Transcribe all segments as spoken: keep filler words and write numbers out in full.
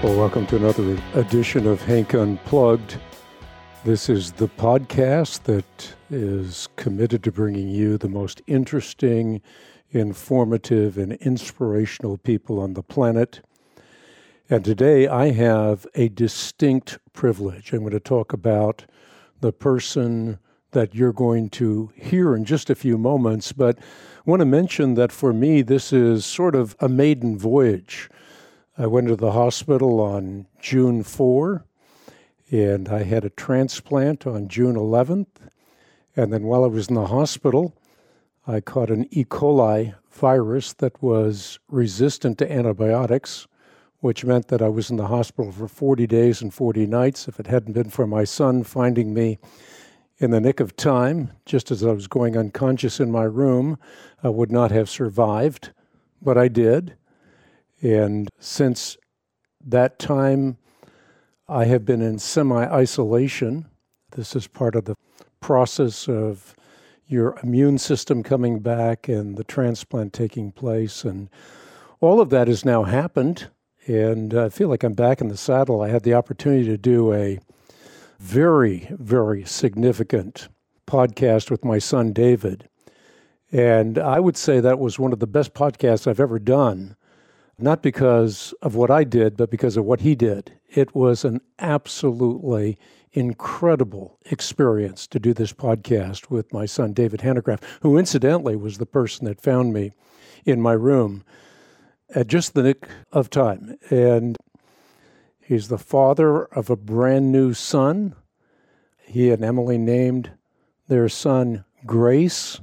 Well, welcome to another edition of Hank Unplugged. This is the podcast that is committed to bringing you the most interesting, informative, and inspirational people on the planet. And today I have a distinct privilege. I'm going to talk about the person that you're going to hear in just a few moments, but I want to mention that for me, this is sort of a maiden voyage. I went to the hospital on June fourth, and I had a transplant on June eleventh. And then while I was in the hospital, I caught an E. coli virus that was resistant to antibiotics, which meant that I was in the hospital for forty days and forty nights. If it hadn't been for my son finding me in the nick of time, just as I was going unconscious in my room, I would not have survived, but I did. And since that time, I have been in semi-isolation. This is part of the process of your immune system coming back and the transplant taking place. And all of that has now happened. And I feel like I'm back in the saddle. I had the opportunity to do a very, very significant podcast with my son, David. And I would say that was one of the best podcasts I've ever done. Not because of what I did, but because of what he did. It was an absolutely incredible experience to do this podcast with my son, David Hanegraaff, who incidentally was the person that found me in my room at just the nick of time. And he's the father of a brand new son. He and Emily named their son Grace.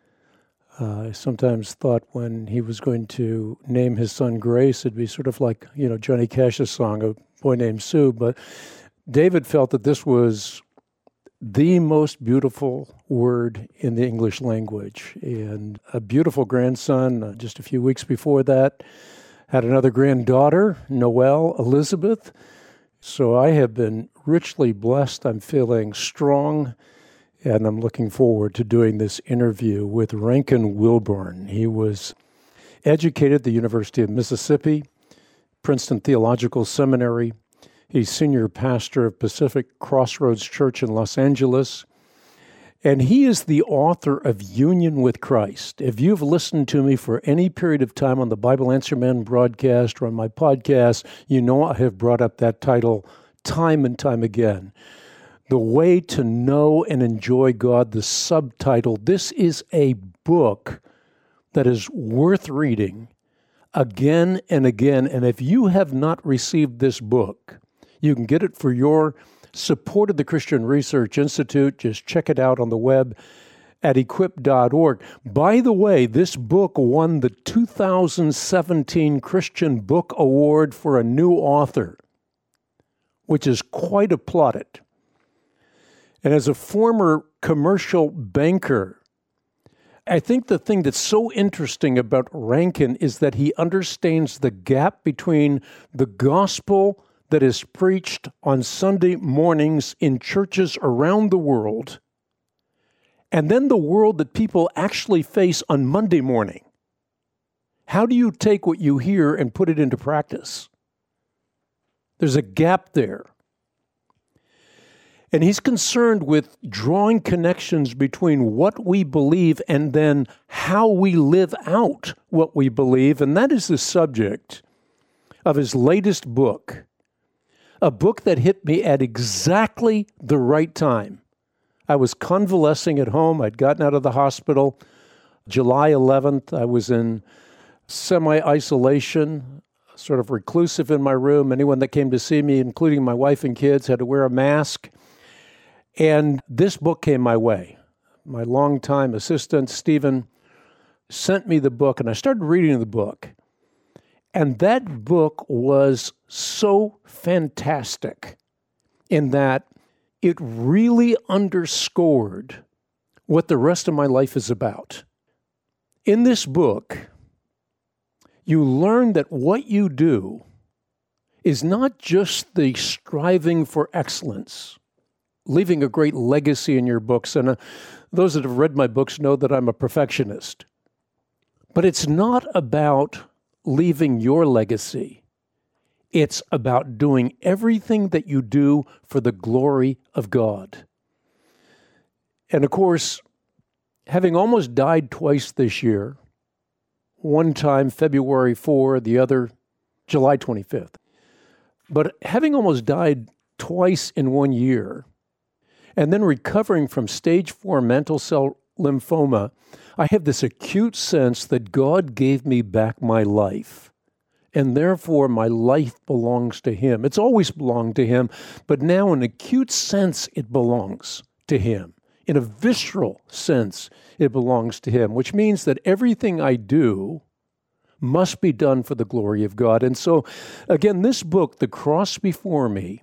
Uh, I sometimes thought when he was going to name his son Grace, it'd be sort of like, you know, Johnny Cash's song, A Boy Named Sue. But David felt that this was the most beautiful word in the English language. And a beautiful grandson, uh, just a few weeks before that, had another granddaughter, Noelle Elizabeth. So I have been richly blessed. I'm feeling strong. And I'm looking forward to doing this interview with Rankin Wilbourn. He was educated at the University of Mississippi, Princeton Theological Seminary. He's senior pastor of Pacific Crossroads Church in Los Angeles. And he is the author of Union with Christ. If you've listened to me for any period of time on the Bible Answer Man broadcast or on my podcast, you know I have brought up that title time and time again. The Way to Know and Enjoy God, the subtitle. This is a book that is worth reading again and again. And if you have not received this book, you can get it for your support of the Christian Research Institute. Just check it out on the web at equip dot org. By the way, this book won the two thousand seventeen Christian Book Award for a new author, which is quite a plaudit. And as a former commercial banker, I think the thing that's so interesting about Rankin is that he understands the gap between the gospel that is preached on Sunday mornings in churches around the world and then the world that people actually face on Monday morning. How do you take what you hear and put it into practice? There's a gap there. And he's concerned with drawing connections between what we believe and then how we live out what we believe. And that is the subject of his latest book, a book that hit me at exactly the right time. I was convalescing at home. I'd gotten out of the hospital. July eleventh, I was in semi-isolation, sort of reclusive in my room. Anyone that came to see me, including my wife and kids, had to wear a mask. And this book came my way. My longtime assistant, Stephen, sent me the book, and I started reading the book. And that book was so fantastic in that it really underscored what the rest of my life is about. In this book, you learn that what you do is not just the striving for excellence, leaving a great legacy in your books. And uh, those that have read my books know that I'm a perfectionist. But it's not about leaving your legacy. It's about doing everything that you do for the glory of God. And of course, having almost died twice this year, one time February fourth, the other July twenty-fifth, but having almost died twice in one year, and then recovering from stage four mantle cell lymphoma, I have this acute sense that God gave me back my life, and therefore my life belongs to Him. It's always belonged to Him, but now in an acute sense it belongs to Him. In a visceral sense, it belongs to Him, which means that everything I do must be done for the glory of God. And so, again, this book, The Cross Before Me,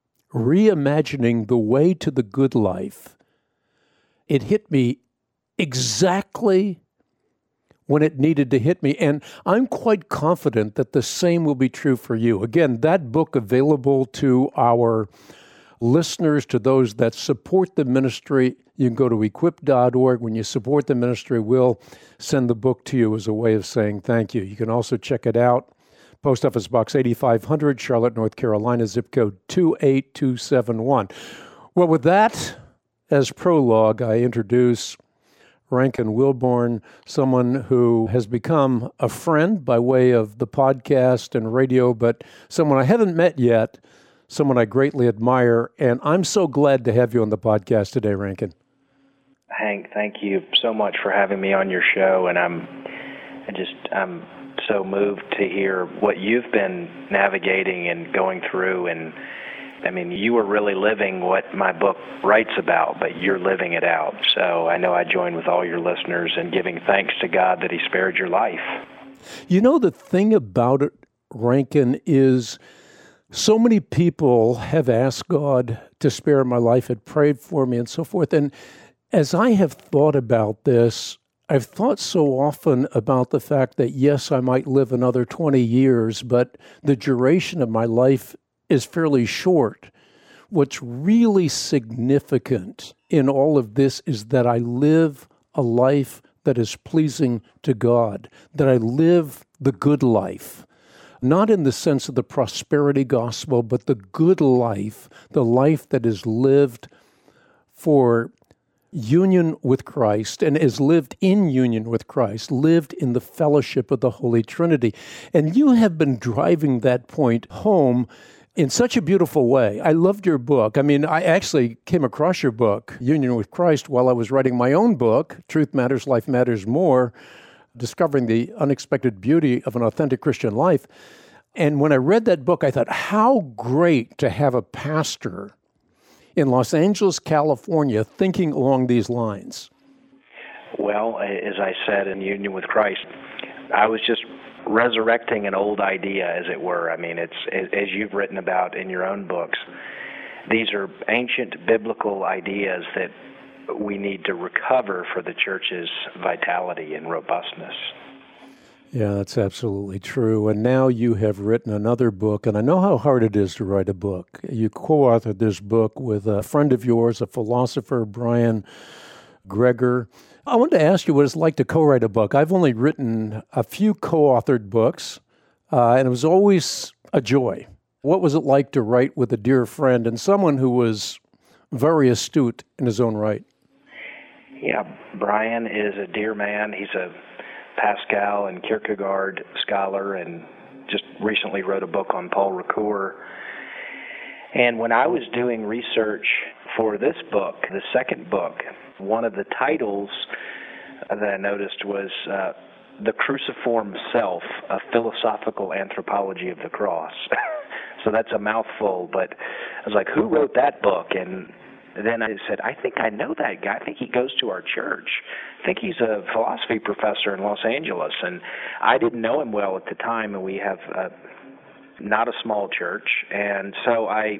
Reimagining the Way to the Good Life, it hit me exactly when it needed to hit me. And I'm quite confident that the same will be true for you. Again, that book available to our listeners, to those that support the ministry. You can go to equip dot org. When you support the ministry, we'll send the book to you as a way of saying thank you. You can also check it out. Post Office Box eighty-five hundred, Charlotte, North Carolina, zip code two eight two seven one. Well, with that as prologue, I introduce Rankin Wilbourn, someone who has become a friend by way of the podcast and radio, but someone I haven't met yet, someone I greatly admire, and I'm so glad to have you on the podcast today, Rankin. Hank, thank you so much for having me on your show, and I'm I just I'm so moved to hear what you've been navigating and going through, and I mean, you are really living what my book writes about, but you're living it out. So I know I join with all your listeners in giving thanks to God that He spared your life. You know, the thing about it, Rankin, is so many people have asked God to spare my life, had prayed for me and so forth. And as I have thought about this, I've thought so often about the fact that, yes, I might live another twenty years, but the duration of my life is fairly short. What's really significant in all of this is that I live a life that is pleasing to God, that I live the good life. Not in the sense of the prosperity gospel, but the good life, the life that is lived for union with Christ and is lived in union with Christ, lived in the fellowship of the Holy Trinity. And you have been driving that point home in such a beautiful way. I loved your book. I mean, I actually came across your book, Union with Christ, while I was writing my own book, Truth Matters, Life Matters More, Discovering the Unexpected Beauty of an Authentic Christian Life. And when I read that book, I thought, how great to have a pastor in Los Angeles, California, thinking along these lines. Well, as I said in Union with Christ, I was just resurrecting an old idea, as it were. I mean, it's as you've written about in your own books, these are ancient biblical ideas that we need to recover for the church's vitality and robustness. Yeah, that's absolutely true. And now you have written another book, and I know how hard it is to write a book. You co-authored this book with a friend of yours, a philosopher, Brian Greger. I wanted to ask you what it's like to co-write a book. I've only written a few co-authored books, uh, and it was always a joy. What was it like to write with a dear friend and someone who was very astute in his own right? Yeah, Brian is a dear man. He's a Pascal and Kierkegaard scholar and just recently wrote a book on Paul Ricoeur. And when I was doing research for this book, the second book, one of the titles that I noticed was uh, The Cruciform Self, A Philosophical Anthropology of the Cross. So that's a mouthful, but I was like, who wrote that book? And then I said, I think I know that guy. I think he goes to our church. I think he's a philosophy professor in Los Angeles. And I didn't know him well at the time, and we have uh, not a small church. And so I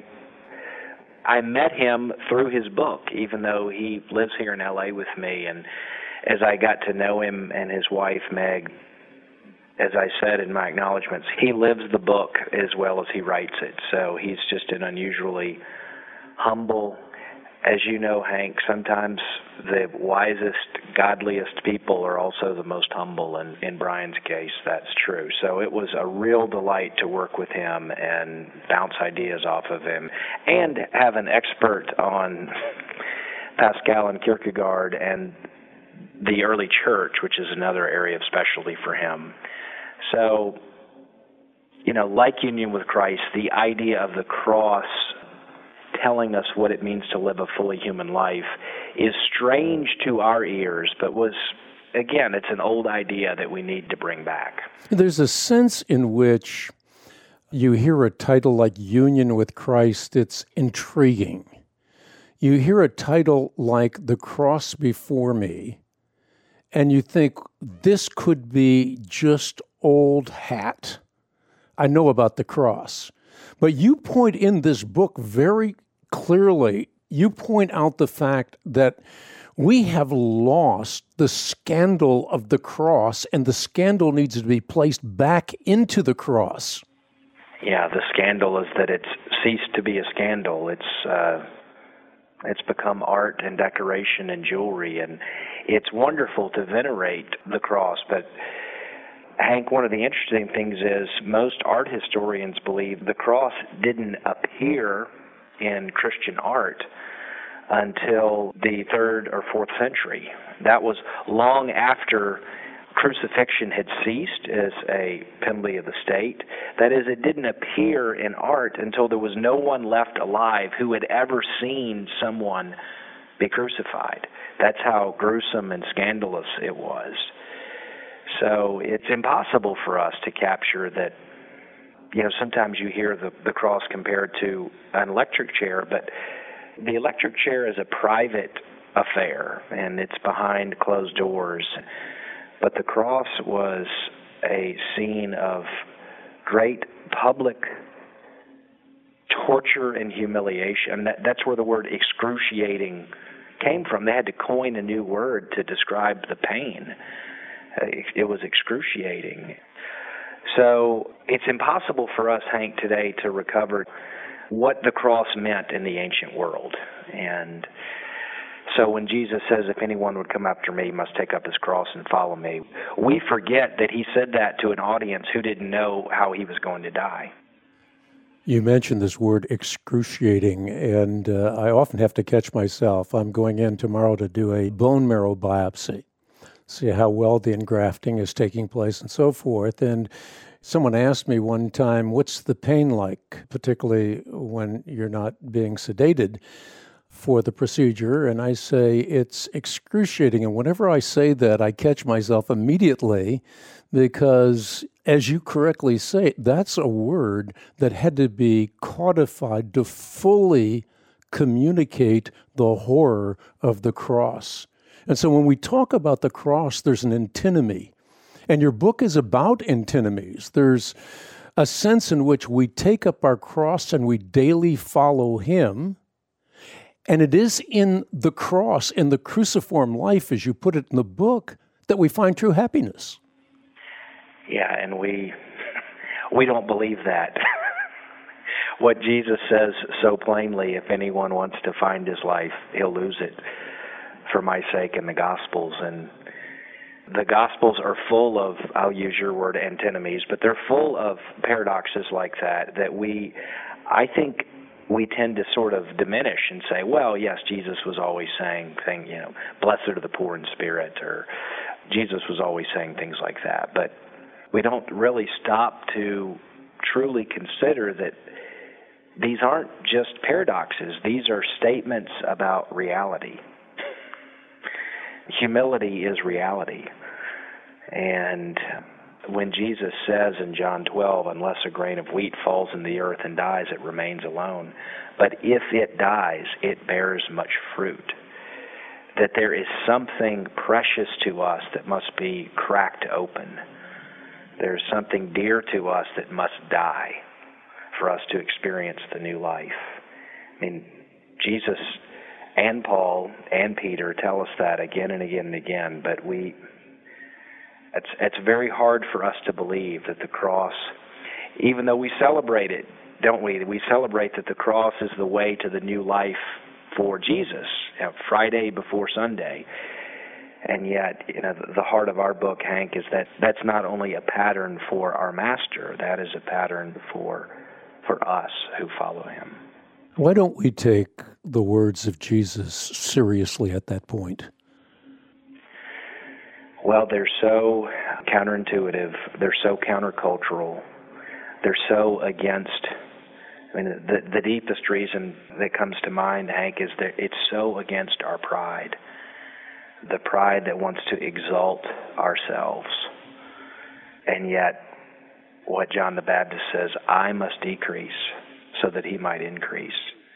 I met him through his book, even though he lives here in L A with me. And as I got to know him and his wife, Meg, as I said in my acknowledgments, he lives the book as well as he writes it. So he's just an unusually humble. As you know, Hank, sometimes the wisest godliest people are also the most humble, and in Brian's case, that's true. So it was a real delight to work with him and bounce ideas off of him, and have an expert on Pascal and Kierkegaard and the early church, which is another area of specialty for him. So, you know, like union with Christ, the idea of the cross telling us what it means to live a fully human life is strange to our ears, but was, again, it's an old idea that we need to bring back. There's a sense in which you hear a title like Union with Christ, it's intriguing. You hear a title like The Cross Before Me, and you think, this could be just old hat. I know about the cross. But you point in this book very clearly, you point out the fact that we have lost the scandal of the cross, and the scandal needs to be placed back into the cross. Yeah, the scandal is that it's ceased to be a scandal. It's uh, it's become art and decoration and jewelry, and it's wonderful to venerate the cross, but Hank, one of the interesting things is most art historians believe the cross didn't appear in Christian art until the third or fourth century. That was long after crucifixion had ceased as a penalty of the state. That is, it didn't appear in art until there was no one left alive who had ever seen someone be crucified. That's how gruesome and scandalous it was. So it's impossible for us to capture that. You know, sometimes you hear the, the cross compared to an electric chair, but the electric chair is a private affair, and it's behind closed doors. But the cross was a scene of great public torture and humiliation. And that, that's where the word excruciating came from. They had to coin a new word to describe the pain. It was excruciating. So it's impossible for us, Hank, today to recover what the cross meant in the ancient world. And so when Jesus says, if anyone would come after me, he must take up his cross and follow me, we forget that he said that to an audience who didn't know how he was going to die. You mentioned this word excruciating, and uh, I often have to catch myself. I'm going in tomorrow to do a bone marrow biopsy, see how well the engrafting is taking place and so forth. And someone asked me one time, what's the pain like, particularly when you're not being sedated for the procedure? And I say, it's excruciating. And whenever I say that, I catch myself immediately because, as you correctly say, that's a word that had to be codified to fully communicate the horror of the cross. And so when we talk about the cross, there's an antinomy. And your book is about antinomies. There's a sense in which we take up our cross and we daily follow him. And it is in the cross, in the cruciform life, as you put it in the book, that we find true happiness. Yeah, and we we don't believe that. What Jesus says so plainly, if anyone wants to find his life, he'll lose it for my sake in the Gospels. And the Gospels are full of, I'll use your word, antinomies, but they're full of paradoxes like that, that we, I think we tend to sort of diminish and say, well, yes, Jesus was always saying, thing, you know, blessed are the poor in spirit, or Jesus was always saying things like that. But we don't really stop to truly consider that these aren't just paradoxes. These are statements about reality. Humility is reality. And when Jesus says in John twelve, unless a grain of wheat falls in the earth and dies, it remains alone. But if it dies, it bears much fruit. That there is something precious to us that must be cracked open. There's something dear to us that must die for us to experience the new life. I mean, Jesus and Paul and Peter tell us that again and again and again, but we it's it's very hard for us to believe that the cross, even though we celebrate it, don't we? We celebrate that the cross is the way to the new life for Jesus, you know, Friday before Sunday. And yet, you know, the heart of our book, Hank, is that that's not only a pattern for our master, that is a pattern for for us who follow him. Why don't we take the words of Jesus seriously at that point? Well, they're so counterintuitive. They're so countercultural. They're so against, I mean, the, the deepest reason that comes to mind, Hank, is that it's so against our pride. The pride that wants to exalt ourselves. And yet, what John the Baptist says, I must decrease so that he might increase.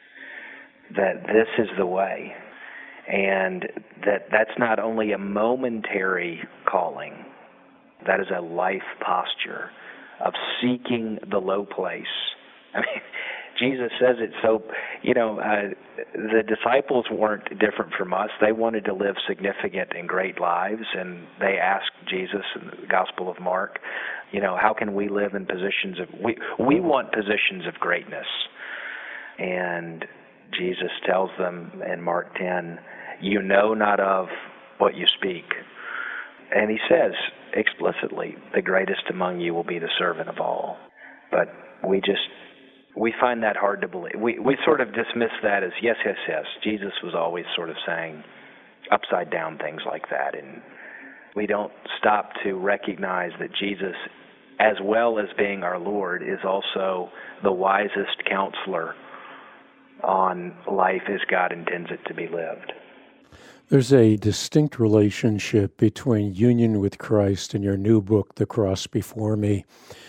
That this is the way. And that that's not only a momentary calling, that is a life posture of seeking the low place. I mean, Jesus says it so, you know, uh, the disciples weren't different from us. They wanted to live significant and great lives, and they asked Jesus in the Gospel of Mark, you know, how can we live in positions of, we, we want positions of greatness. And Jesus tells them in Mark ten, you know not of what you speak. And he says explicitly, the greatest among you will be the servant of all. But we just, we find that hard to believe. We we sort of dismiss that as, yes, yes, yes. Jesus was always sort of saying upside down things like that. And we don't stop to recognize that Jesus, as well as being our Lord, is also the wisest counselor on life as God intends it to be lived. There's a distinct relationship between union with Christ and your new book, The Cross Before Me.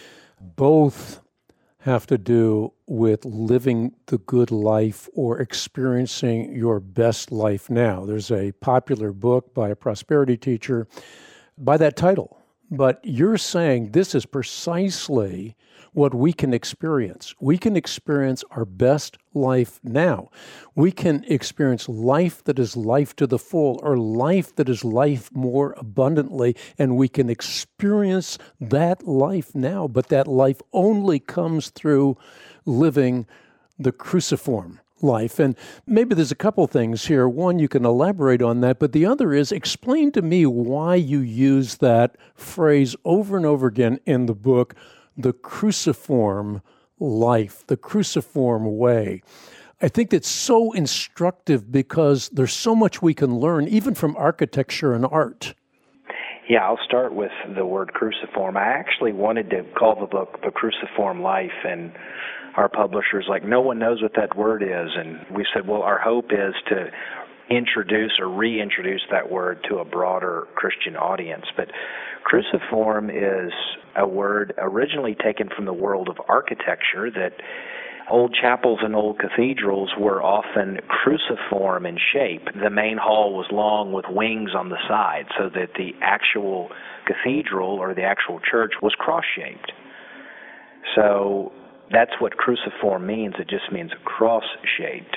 Both have to do with living the good life or experiencing your best life now. There's a popular book by a prosperity teacher by that title. But you're saying this is precisely what we can experience. We can experience our best life now. We can experience life that is life to the full, or life that is life more abundantly, and we can experience that life now. But that life only comes through living the cruciform life. And maybe there's a couple things here. One, you can elaborate on that, but the other is explain to me why you use that phrase over and over again in the book, the cruciform life, the cruciform way. I think it's so instructive because there's so much we can learn, even from architecture and art. Yeah, I'll start with the word cruciform. I actually wanted to call the book The Cruciform Life, and our publisher's like, no one knows what that word is. And we said, well, our hope is to introduce or reintroduce that word to a broader Christian audience. But cruciform is a word originally taken from the world of architecture, that old chapels and old cathedrals were often cruciform in shape. The main hall was long with wings on the side, so that the actual cathedral or the actual church was cross-shaped. So that's what cruciform means. It just means cross-shaped.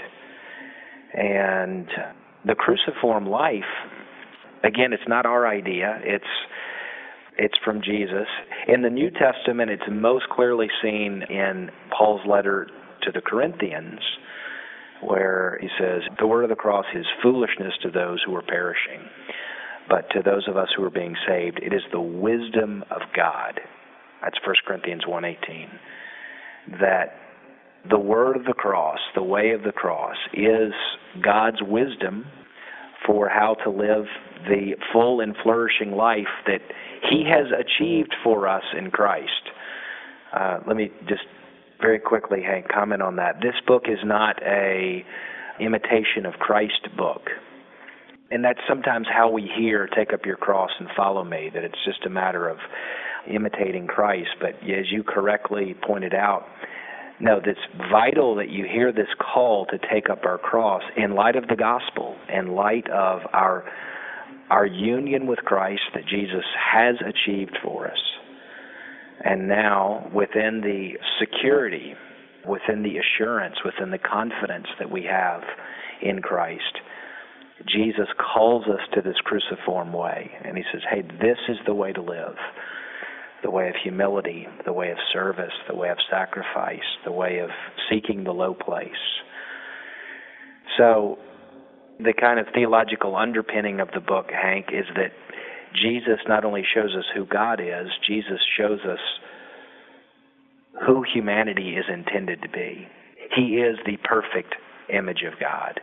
And the cruciform life, again, it's not our idea. It's it's from Jesus. In the New Testament, it's most clearly seen in Paul's letter to the Corinthians, where he says, the word of the cross is foolishness to those who are perishing, but to those of us who are being saved, it is the wisdom of God. That's First Corinthians one eighteen. That the word of the cross, the way of the cross, is God's wisdom for how to live the full and flourishing life that he has achieved for us in Christ. Uh, let me just very quickly, Hank, comment on that. This book is not a imitation of Christ book. And that's sometimes how we hear, take up your cross and follow me, that it's just a matter of imitating Christ. But as you correctly pointed out, no, it's vital that you hear this call to take up our cross in light of the gospel, in light of our our union with Christ that Jesus has achieved for us. And now, within the security, within the assurance, within the confidence that we have in Christ, Jesus calls us to this cruciform way. And he says, hey, this is the way to live. The way of humility, the way of service, the way of sacrifice, the way of seeking the low place. So The kind of theological underpinning of the book, Hank, is that Jesus not only shows us who God is, Jesus shows us who humanity is intended to be. He is the perfect image of God,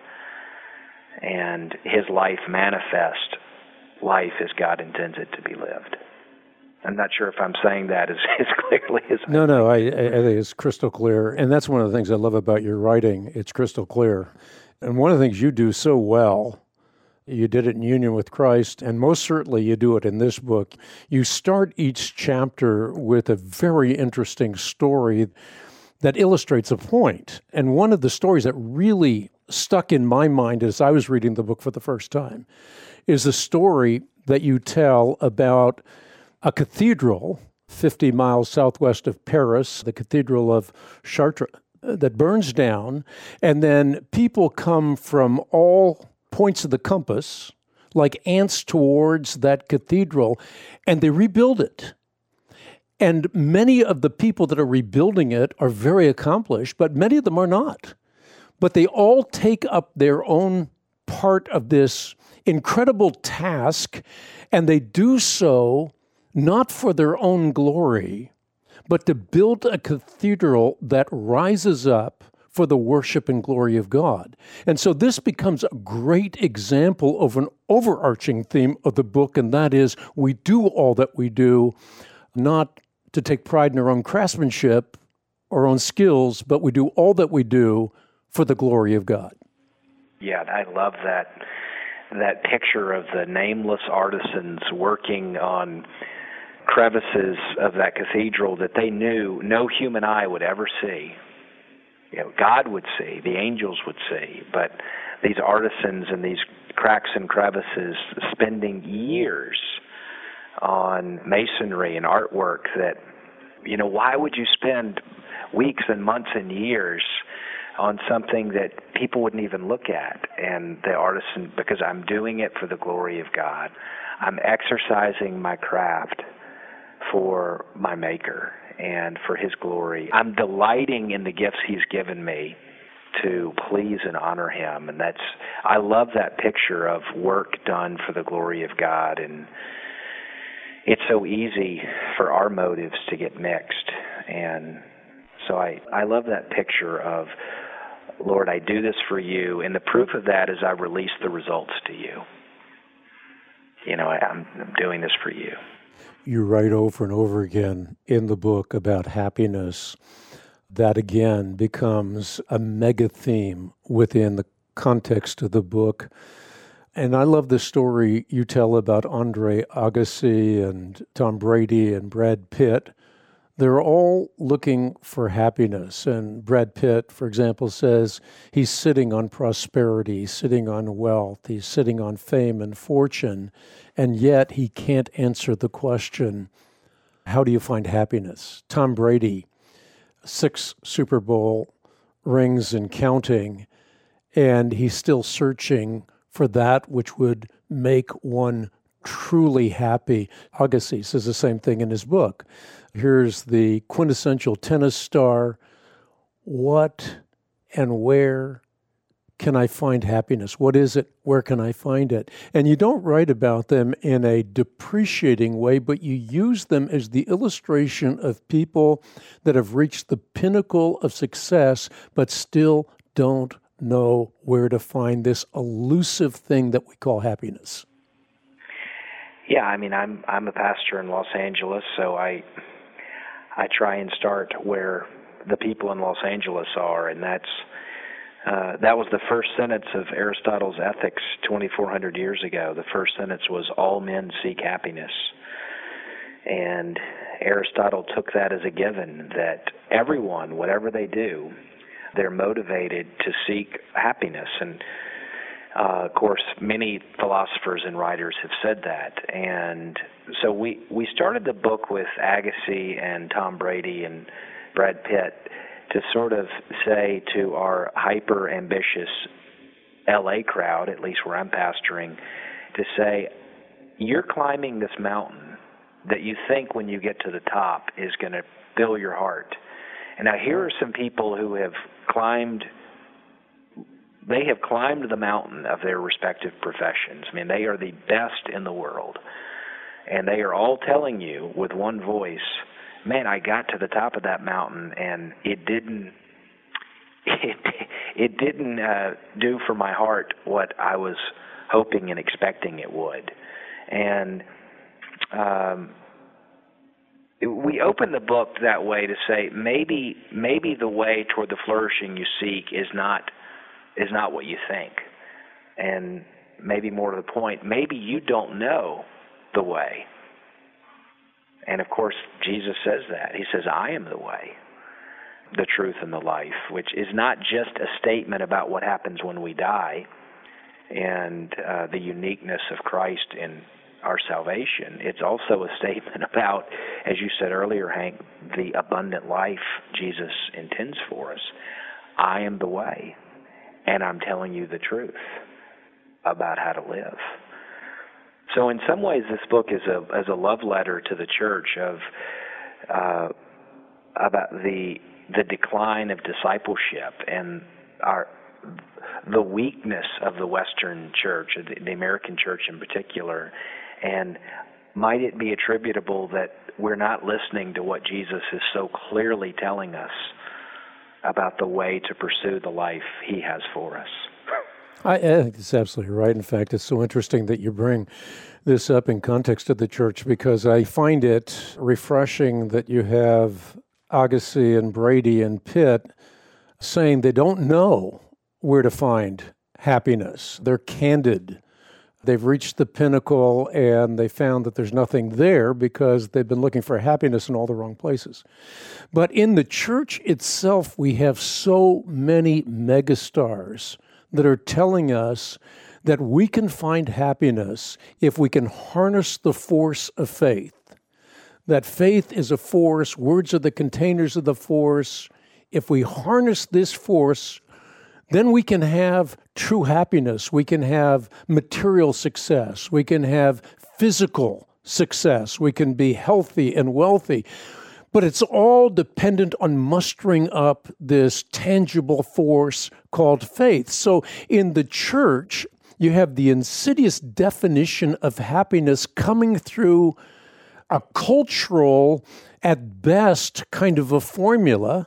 and his life manifest life as God intends it to be lived. I'm not sure if I'm saying that as, as clearly as I No, no, I, I think it's crystal clear. And that's one of the things I love about your writing. It's crystal clear. And one of the things you do so well, you did it in union with Christ, and most certainly you do it in this book. You start each chapter with a very interesting story that illustrates a point. And one of the stories that really stuck in my mind as I was reading the book for the first time is the story that you tell about a cathedral fifty miles southwest of Paris, the Cathedral of Chartres, that burns down, and then people come from all points of the compass, like ants towards that cathedral, and they rebuild it. And many of the people that are rebuilding it are very accomplished, but many of them are not. But they all take up their own part of this incredible task, and they do so not for their own glory, but to build a cathedral that rises up for the worship and glory of God. And so this becomes a great example of an overarching theme of the book, and that is we do all that we do, not to take pride in our own craftsmanship, our own skills, but we do all that we do for the glory of God. Yeah, I love that that picture of the nameless artisans working on crevices of that cathedral that they knew no human eye would ever see. You know, God would see, the angels would see, but these artisans in these cracks and crevices spending years on masonry and artwork that, you know, why would you spend weeks and months and years on something that people wouldn't even look at? And the artisan, because I'm doing it for the glory of God, I'm exercising my craft for my Maker and for his glory. I'm delighting in the gifts he's given me to please and honor him. And that's, I love that picture of work done for the glory of God. And it's so easy for our motives to get mixed. And so I, I love that picture of, Lord, I do this for you. And the proof of that is I release the results to you. You know, I, I'm, I'm doing this for you. You write over and over again in the book about happiness. That again becomes a mega theme within the context of the book. And I love the story you tell about Andre Agassi and Tom Brady and Brad Pitt. They're all looking for happiness. And Brad Pitt, for example, says he's sitting on prosperity, he's sitting on wealth, he's sitting on fame and fortune, and yet he can't answer the question, how do you find happiness? Tom Brady, six Super Bowl rings and counting, and he's still searching for that which would make one truly happy. Agassi says the same thing in his book. Here's the quintessential tennis star. What and where can I find happiness? What is it? Where can I find it? And you don't write about them in a depreciating way, but you use them as the illustration of people that have reached the pinnacle of success, but still don't know where to find this elusive thing that we call happiness. Yeah, I mean, I'm I'm a pastor in Los Angeles, so I I try and start where the people in Los Angeles are, and that's uh, that was the first sentence of Aristotle's Ethics twenty-four hundred years ago. The first sentence was, "All men seek happiness," and Aristotle took that as a given that everyone, whatever they do, they're motivated to seek happiness. And Uh, of course, many philosophers and writers have said that. And so we, we started the book with Agassi and Tom Brady and Brad Pitt to sort of say to our hyper-ambitious L A crowd, at least where I'm pastoring, to say, you're climbing this mountain that you think when you get to the top is going to fill your heart. And now here are some people who have climbed they have climbed the mountain of their respective professions. I mean, they are the best in the world. And they are all telling you with one voice, man, I got to the top of that mountain and it didn't it, it didn't uh, do for my heart what I was hoping and expecting it would. And um, we open the book that way to say maybe maybe the way toward the flourishing you seek is not is not what you think. And maybe more to the point, maybe you don't know the way. And of course, Jesus says that. He says, I am the way, the truth, and the life, which is not just a statement about what happens when we die and uh, the uniqueness of Christ in our salvation. It's also a statement about, as you said earlier, Hank, the abundant life Jesus intends for us. I am the way, and I'm telling you the truth about how to live. So in some ways, this book is a is a love letter to the church of uh, about the the decline of discipleship and our the weakness of the Western church, the, the American church in particular, and might it be attributable that we're not listening to what Jesus is so clearly telling us about the way to pursue the life He has for us? I, I think it's absolutely right. In fact, it's so interesting that you bring this up in context of the church, because I find it refreshing that you have Agassi and Brady and Pitt saying they don't know where to find happiness. They're candid. They've reached the pinnacle and they found that there's nothing there because they've been looking for happiness in all the wrong places. But in the church itself, we have so many megastars that are telling us that we can find happiness if we can harness the force of faith. That faith is a force, words are the containers of the force. If we harness this force, then we can have true happiness. We can have material success. We can have physical success. We can be healthy and wealthy. But it's all dependent on mustering up this tangible force called faith. So in the church, you have the insidious definition of happiness coming through a cultural, at best, kind of a formula,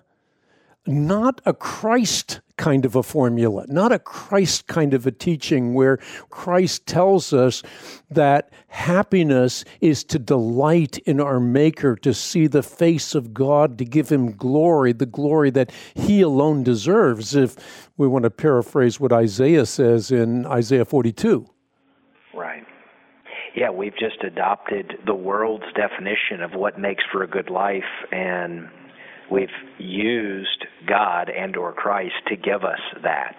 not a Christ kind of a formula, not a Christ kind of a teaching where Christ tells us that happiness is to delight in our Maker, to see the face of God, to give Him glory, the glory that He alone deserves, if we want to paraphrase what Isaiah says in Isaiah forty-two. Right. Yeah, we've just adopted the world's definition of what makes for a good life, and we've used God and or Christ to give us that.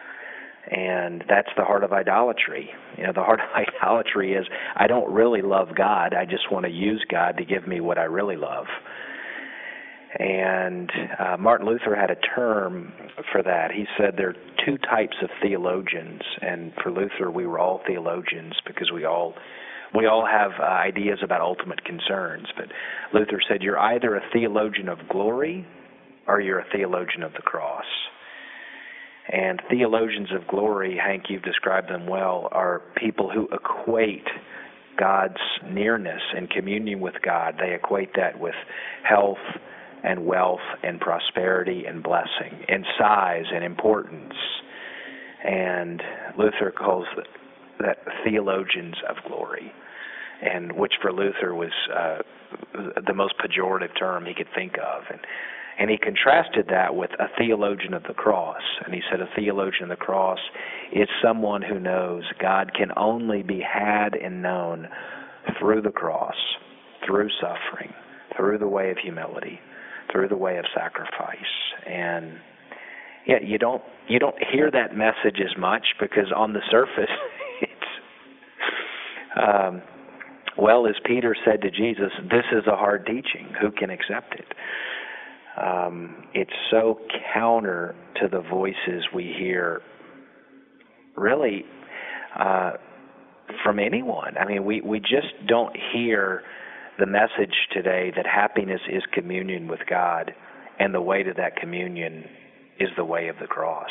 And that's the heart of idolatry. You know, the heart of idolatry is, I don't really love God, I just want to use God to give me what I really love. And uh, Martin Luther had a term for that. He said there are two types of theologians, and for Luther we were all theologians because we all We all have uh, ideas about ultimate concerns, but Luther said you're either a theologian of glory or you're a theologian of the cross. And theologians of glory, Hank, you've described them well, are people who equate God's nearness and communion with God. They equate that with health and wealth and prosperity and blessing and size and importance. And Luther calls that theologians of glory, and which for Luther was uh, the most pejorative term he could think of. And, and he contrasted that with a theologian of the cross. And he said a theologian of the cross is someone who knows God can only be had and known through the cross, through suffering, through the way of humility, through the way of sacrifice. And yeah, you don't you don't hear that message as much because on the surface, it's um, well, as Peter said to Jesus, this is a hard teaching. Who can accept it? Um, it's so counter to the voices we hear, really, uh, from anyone. I mean, we, we just don't hear the message today that happiness is communion with God, and the way to that communion is the way of the cross.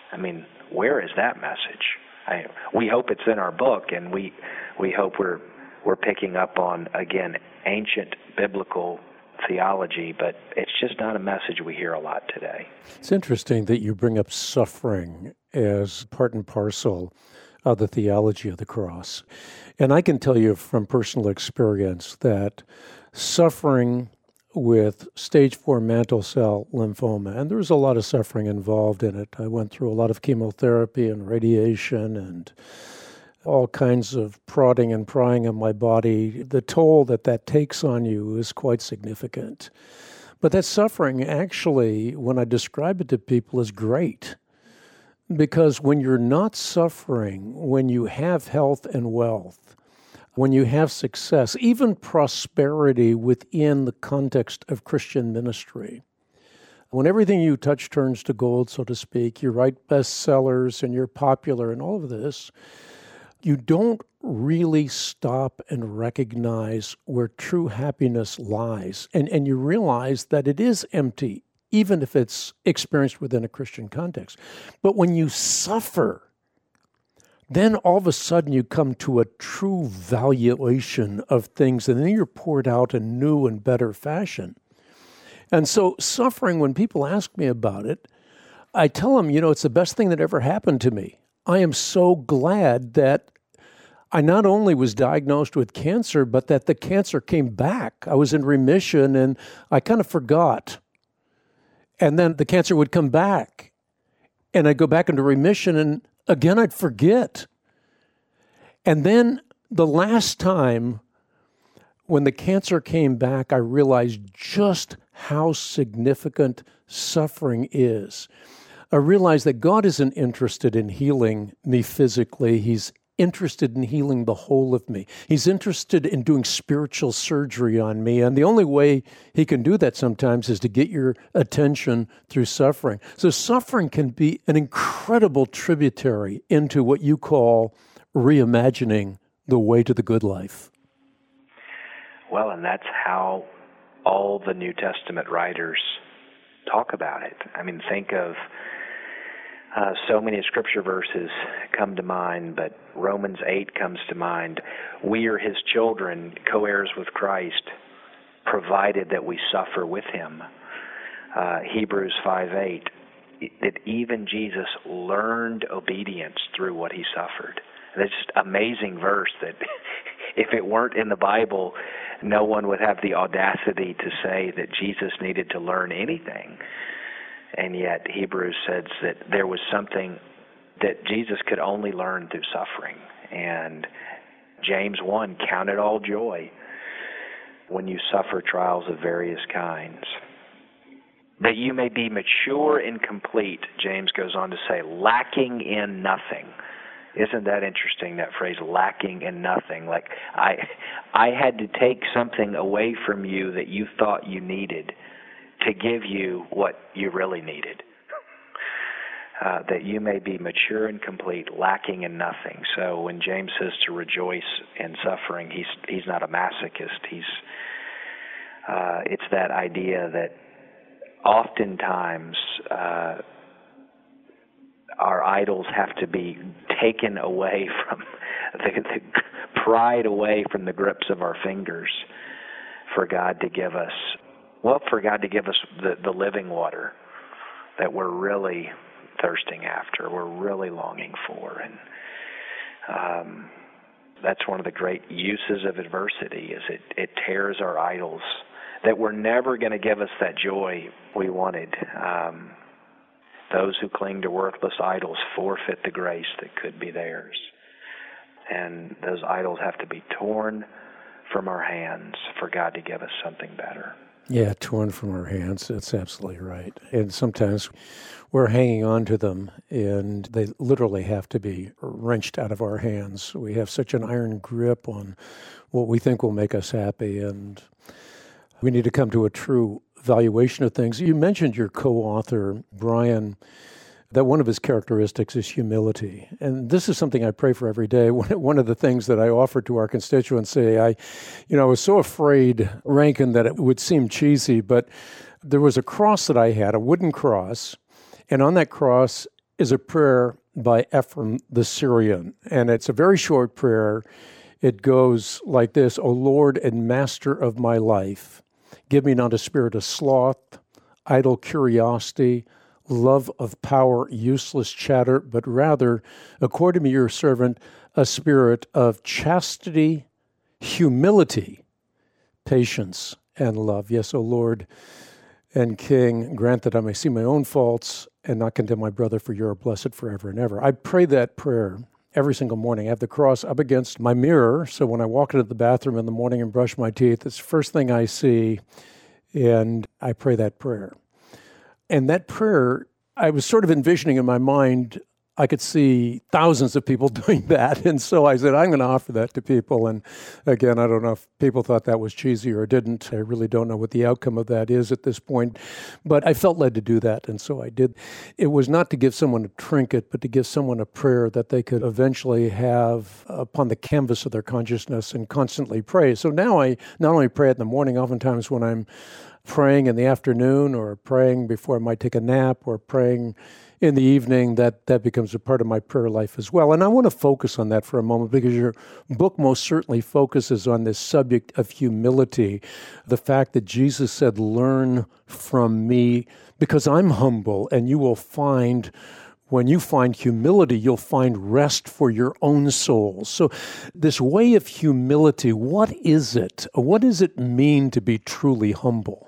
I mean, where is that message? I, we hope it's in our book, and we we hope we're we're picking up on, again, ancient biblical theology, but it's just not a message we hear a lot today. It's interesting that you bring up suffering as part and parcel of the theology of the cross. And I can tell you from personal experience that suffering with stage four mantle cell lymphoma, and there was a lot of suffering involved in it. I went through a lot of chemotherapy and radiation and all kinds of prodding and prying on my body. The toll that that takes on you is quite significant. But that suffering actually, when I describe it to people, is great. Because when you're not suffering, when you have health and wealth, when you have success, even prosperity within the context of Christian ministry, when everything you touch turns to gold, so to speak, you write bestsellers and you're popular and all of this, you don't really stop and recognize where true happiness lies. And, and you realize that it is empty, even if it's experienced within a Christian context. But when you suffer, then all of a sudden you come to a true valuation of things, and then you're poured out in new and better fashion. And so suffering, when people ask me about it, I tell them, you know, it's the best thing that ever happened to me. I am so glad that I not only was diagnosed with cancer, but that the cancer came back. I was in remission, and I kind of forgot. And then the cancer would come back, and I'd go back into remission, and again I'd forget. And then the last time when the cancer came back, I realized just how significant suffering is. I realized that God isn't interested in healing me physically. He's interested in healing the whole of me. He's interested in doing spiritual surgery on me. And the only way he can do that sometimes is to get your attention through suffering. So suffering can be an incredible tributary into what you call reimagining the way to the good life. Well, and that's how all the New Testament writers talk about it. I mean, think of Uh, so many scripture verses come to mind, but Romans eight comes to mind. We are his children, co-heirs with Christ, provided that we suffer with him. Uh, Hebrews five eight, that even Jesus learned obedience through what he suffered. And it's just an amazing verse that if it weren't in the Bible, no one would have the audacity to say that Jesus needed to learn anything. And yet Hebrews says that there was something that Jesus could only learn through suffering. And James one, count it all joy when you suffer trials of various kinds. That you may be mature and complete, James goes on to say, lacking in nothing. Isn't that interesting, that phrase, lacking in nothing? Like, I, I had to take something away from you that you thought you needed to give you what you really needed, uh, that you may be mature and complete, lacking in nothing. So when James says to rejoice in suffering, he's he's not a masochist. He's uh, it's that idea that oftentimes uh, our idols have to be taken away from the, the pried away from the grips of our fingers for God to give us. Well, for God to give us the, the living water that we're really thirsting after, we're really longing for. And um, that's one of the great uses of adversity, is it, it tears our idols that were never going to give us that joy we wanted. Um, those who cling to worthless idols forfeit the grace that could be theirs. And those idols have to be torn from our hands for God to give us something better. Yeah, torn from our hands. That's absolutely right. And sometimes we're hanging on to them, and they literally have to be wrenched out of our hands. We have such an iron grip on what we think will make us happy, and we need to come to a true valuation of things. You mentioned your co-author, Brian, that one of his characteristics is humility. And this is something I pray for every day. One of the things that I offer to our constituency, I, you know, I was so afraid, Rankin, that it would seem cheesy, but there was a cross that I had, a wooden cross, and on that cross, is a prayer by Ephraim the Syrian, and it's a very short prayer. It goes like this: O Lord and Master of my life, give me not a spirit of sloth, idle curiosity, love of power, useless chatter, but rather, according to your servant, a spirit of chastity, humility, patience, and love. Yes, O Lord and King, grant that I may see my own faults and not condemn my brother, for you are blessed forever and ever. I pray that prayer every single morning. I have the cross up against my mirror, so when I walk into the bathroom in the morning and brush my teeth, it's the first thing I see, and I pray that prayer. And that prayer, I was sort of envisioning in my mind, I could see thousands of people doing that. And so I said, I'm going to offer that to people. And again, I don't know if people thought that was cheesy or didn't. I really don't know what the outcome of that is at this point. But I felt led to do that, and so I did. It was not to give someone a trinket, but to give someone a prayer that they could eventually have upon the canvas of their consciousness and constantly pray. So now I not only pray it in the morning, oftentimes when I'm praying in the afternoon or praying before I might take a nap or praying in the evening, that, that becomes a part of my prayer life as well. And I want to focus on that for a moment because your book most certainly focuses on this subject of humility, the fact that Jesus said, learn from me because I'm humble, and you will find, when you find humility, you'll find rest for your own souls. So this way of humility, what is it? What does it mean to be truly humble?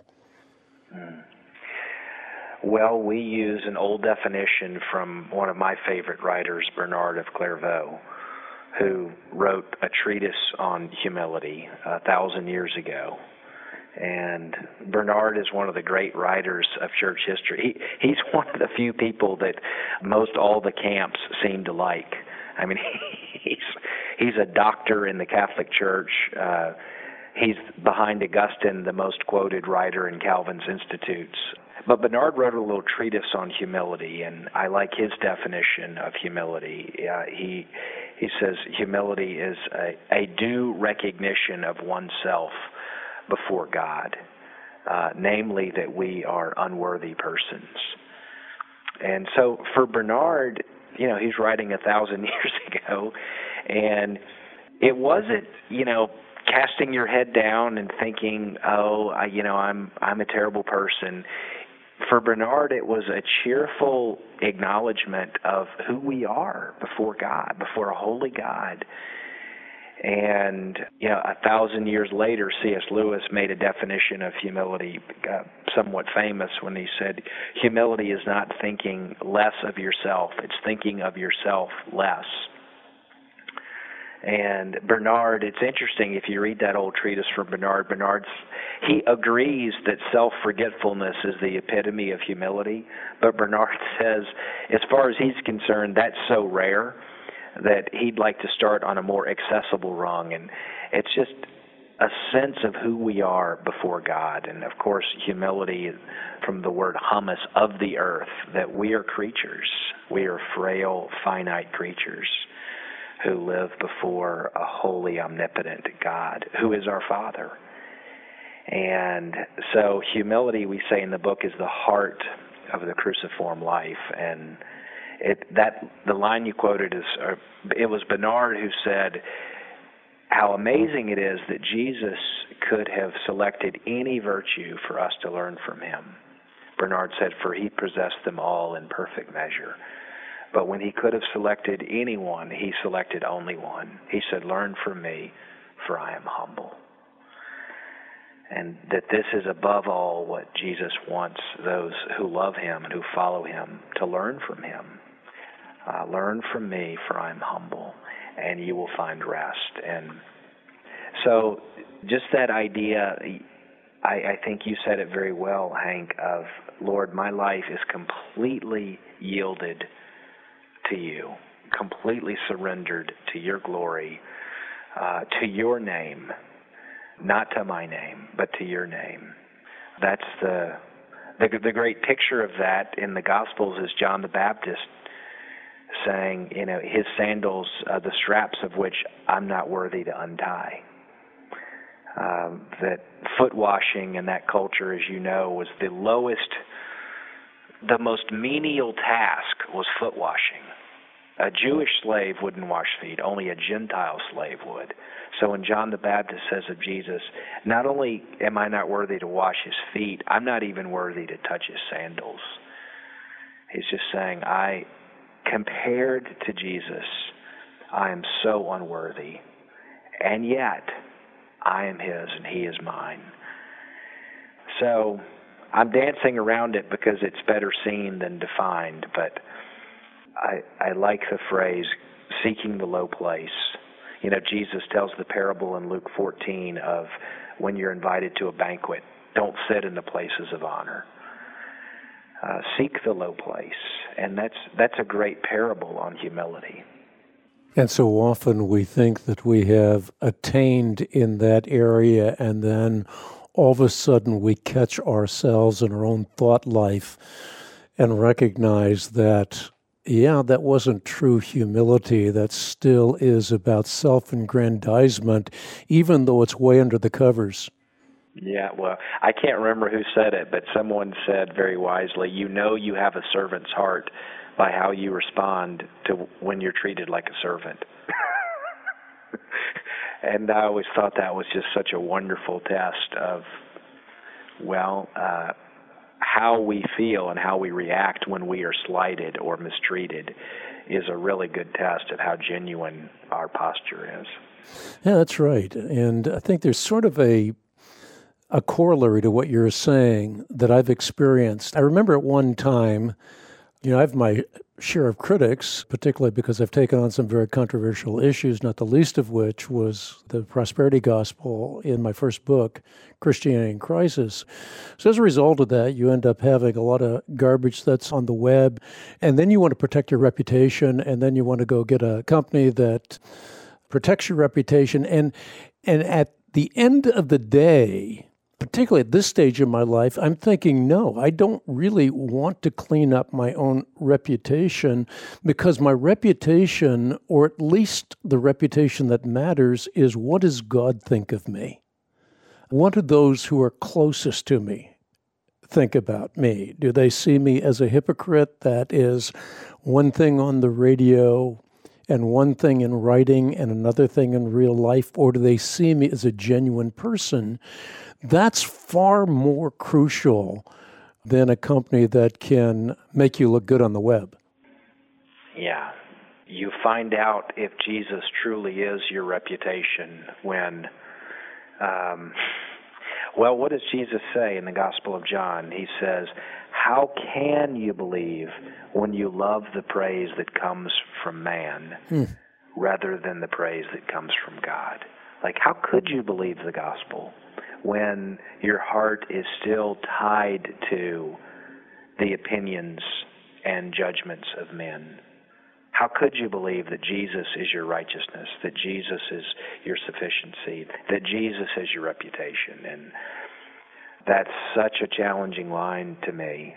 Well, we use an old definition from one of my favorite writers, Bernard of Clairvaux, who wrote a treatise on humility a thousand years ago. And Bernard is one of the great writers of church history. He, he's one of the few people that most all the camps seem to like. I mean, he's he's a doctor in the Catholic Church. Uh, he's behind Augustine, the most quoted writer in Calvin's Institutes. But Bernard wrote a little treatise on humility, and I like his definition of humility. Uh, he he says humility is a, a due recognition of oneself before God, uh, namely that we are unworthy persons. And so for Bernard, you know, he's writing a thousand years ago, and it wasn't, you know, casting your head down and thinking, oh, I, you know, I'm I'm a terrible person. For Bernard, it was a cheerful acknowledgement of who we are before God, before a holy God. And, you know, a thousand years later, C S Lewis made a definition of humility uh, somewhat famous when he said, humility is not thinking less of yourself, it's thinking of yourself less. And Bernard, it's interesting, if you read that old treatise from Bernard, Bernard's, he agrees that self-forgetfulness is the epitome of humility, but Bernard says, as far as he's concerned, that's so rare that he'd like to start on a more accessible rung. And it's just a sense of who we are before God. And, of course, humility from the word humus, of the earth, that we are creatures. We are frail, finite creatures who live before a holy, omnipotent God, who is our Father. And so humility, we say in the book, is the heart of the cruciform life. And it that the line you quoted is, uh, it was Bernard who said how amazing it is that Jesus could have selected any virtue for us to learn from him. Bernard said, for he possessed them all in perfect measure. But when he could have selected anyone, he selected only one. He said, learn from me, for I am humble. And that this is above all what Jesus wants those who love him and who follow him to learn from him. Uh, learn from me, for I am humble, and you will find rest. And so just that idea, I, I think you said it very well, Hank, of, Lord, my life is completely yielded to you, completely surrendered to your glory, uh, to your name, not to my name, but to your name. That's the, the the great picture of that in the Gospels is John the Baptist saying, you know, his sandals, uh, the straps of which I'm not worthy to untie. Um, that foot washing in that culture, as you know, was the lowest, the most menial task was foot washing. A Jewish slave wouldn't wash feet, only a Gentile slave would. So when John the Baptist says of Jesus, not only am I not worthy to wash his feet, I'm not even worthy to touch his sandals. He's just saying, I, compared to Jesus, I am so unworthy, and yet I am his and he is mine. So I'm dancing around it because it's better seen than defined, but I, I like the phrase, seeking the low place. You know, Jesus tells the parable in Luke fourteen of when you're invited to a banquet, don't sit in the places of honor. Uh, seek the low place. And that's that's a great parable on humility. And so often we think that we have attained in that area, and then all of a sudden we catch ourselves in our own thought life and recognize that, yeah, that wasn't true humility. That still is about self-aggrandizement, even though it's way under the covers. Yeah, well, I can't remember who said it, but someone said very wisely, you know you have a servant's heart by how you respond to when you're treated like a servant. And I always thought that was just such a wonderful test of, well, uh, how we feel and how we react when we are slighted or mistreated is a really good test of how genuine our posture is. Yeah, that's right. And I think there's sort of a a corollary to what you're saying that I've experienced. I remember at one time, you know, I have my share of critics, particularly because I've taken on some very controversial issues, not the least of which was the prosperity gospel in my first book, Christianity in Crisis. So as a result of that, you end up having a lot of garbage that's on the web, and then you want to protect your reputation, and then you want to go get a company that protects your reputation. And and at the end of the day, particularly at this stage in my life, I'm thinking, no, I don't really want to clean up my own reputation, because my reputation, or at least the reputation that matters, is what does God think of me? What do those who are closest to me think about me? Do they see me as a hypocrite that is one thing on the radio and one thing in writing and another thing in real life, or do they see me as a genuine person? That's far more crucial than a company that can make you look good on the web. Yeah. You find out if Jesus truly is your reputation when, um, well, what does Jesus say in the Gospel of John? He says, how can you believe when you love the praise that comes from man hmm. rather than the praise that comes from God? Like, how could you believe the gospel when your heart is still tied to the opinions and judgments of men? How could you believe that Jesus is your righteousness, that Jesus is your sufficiency, that Jesus is your reputation? And that's such a challenging line to me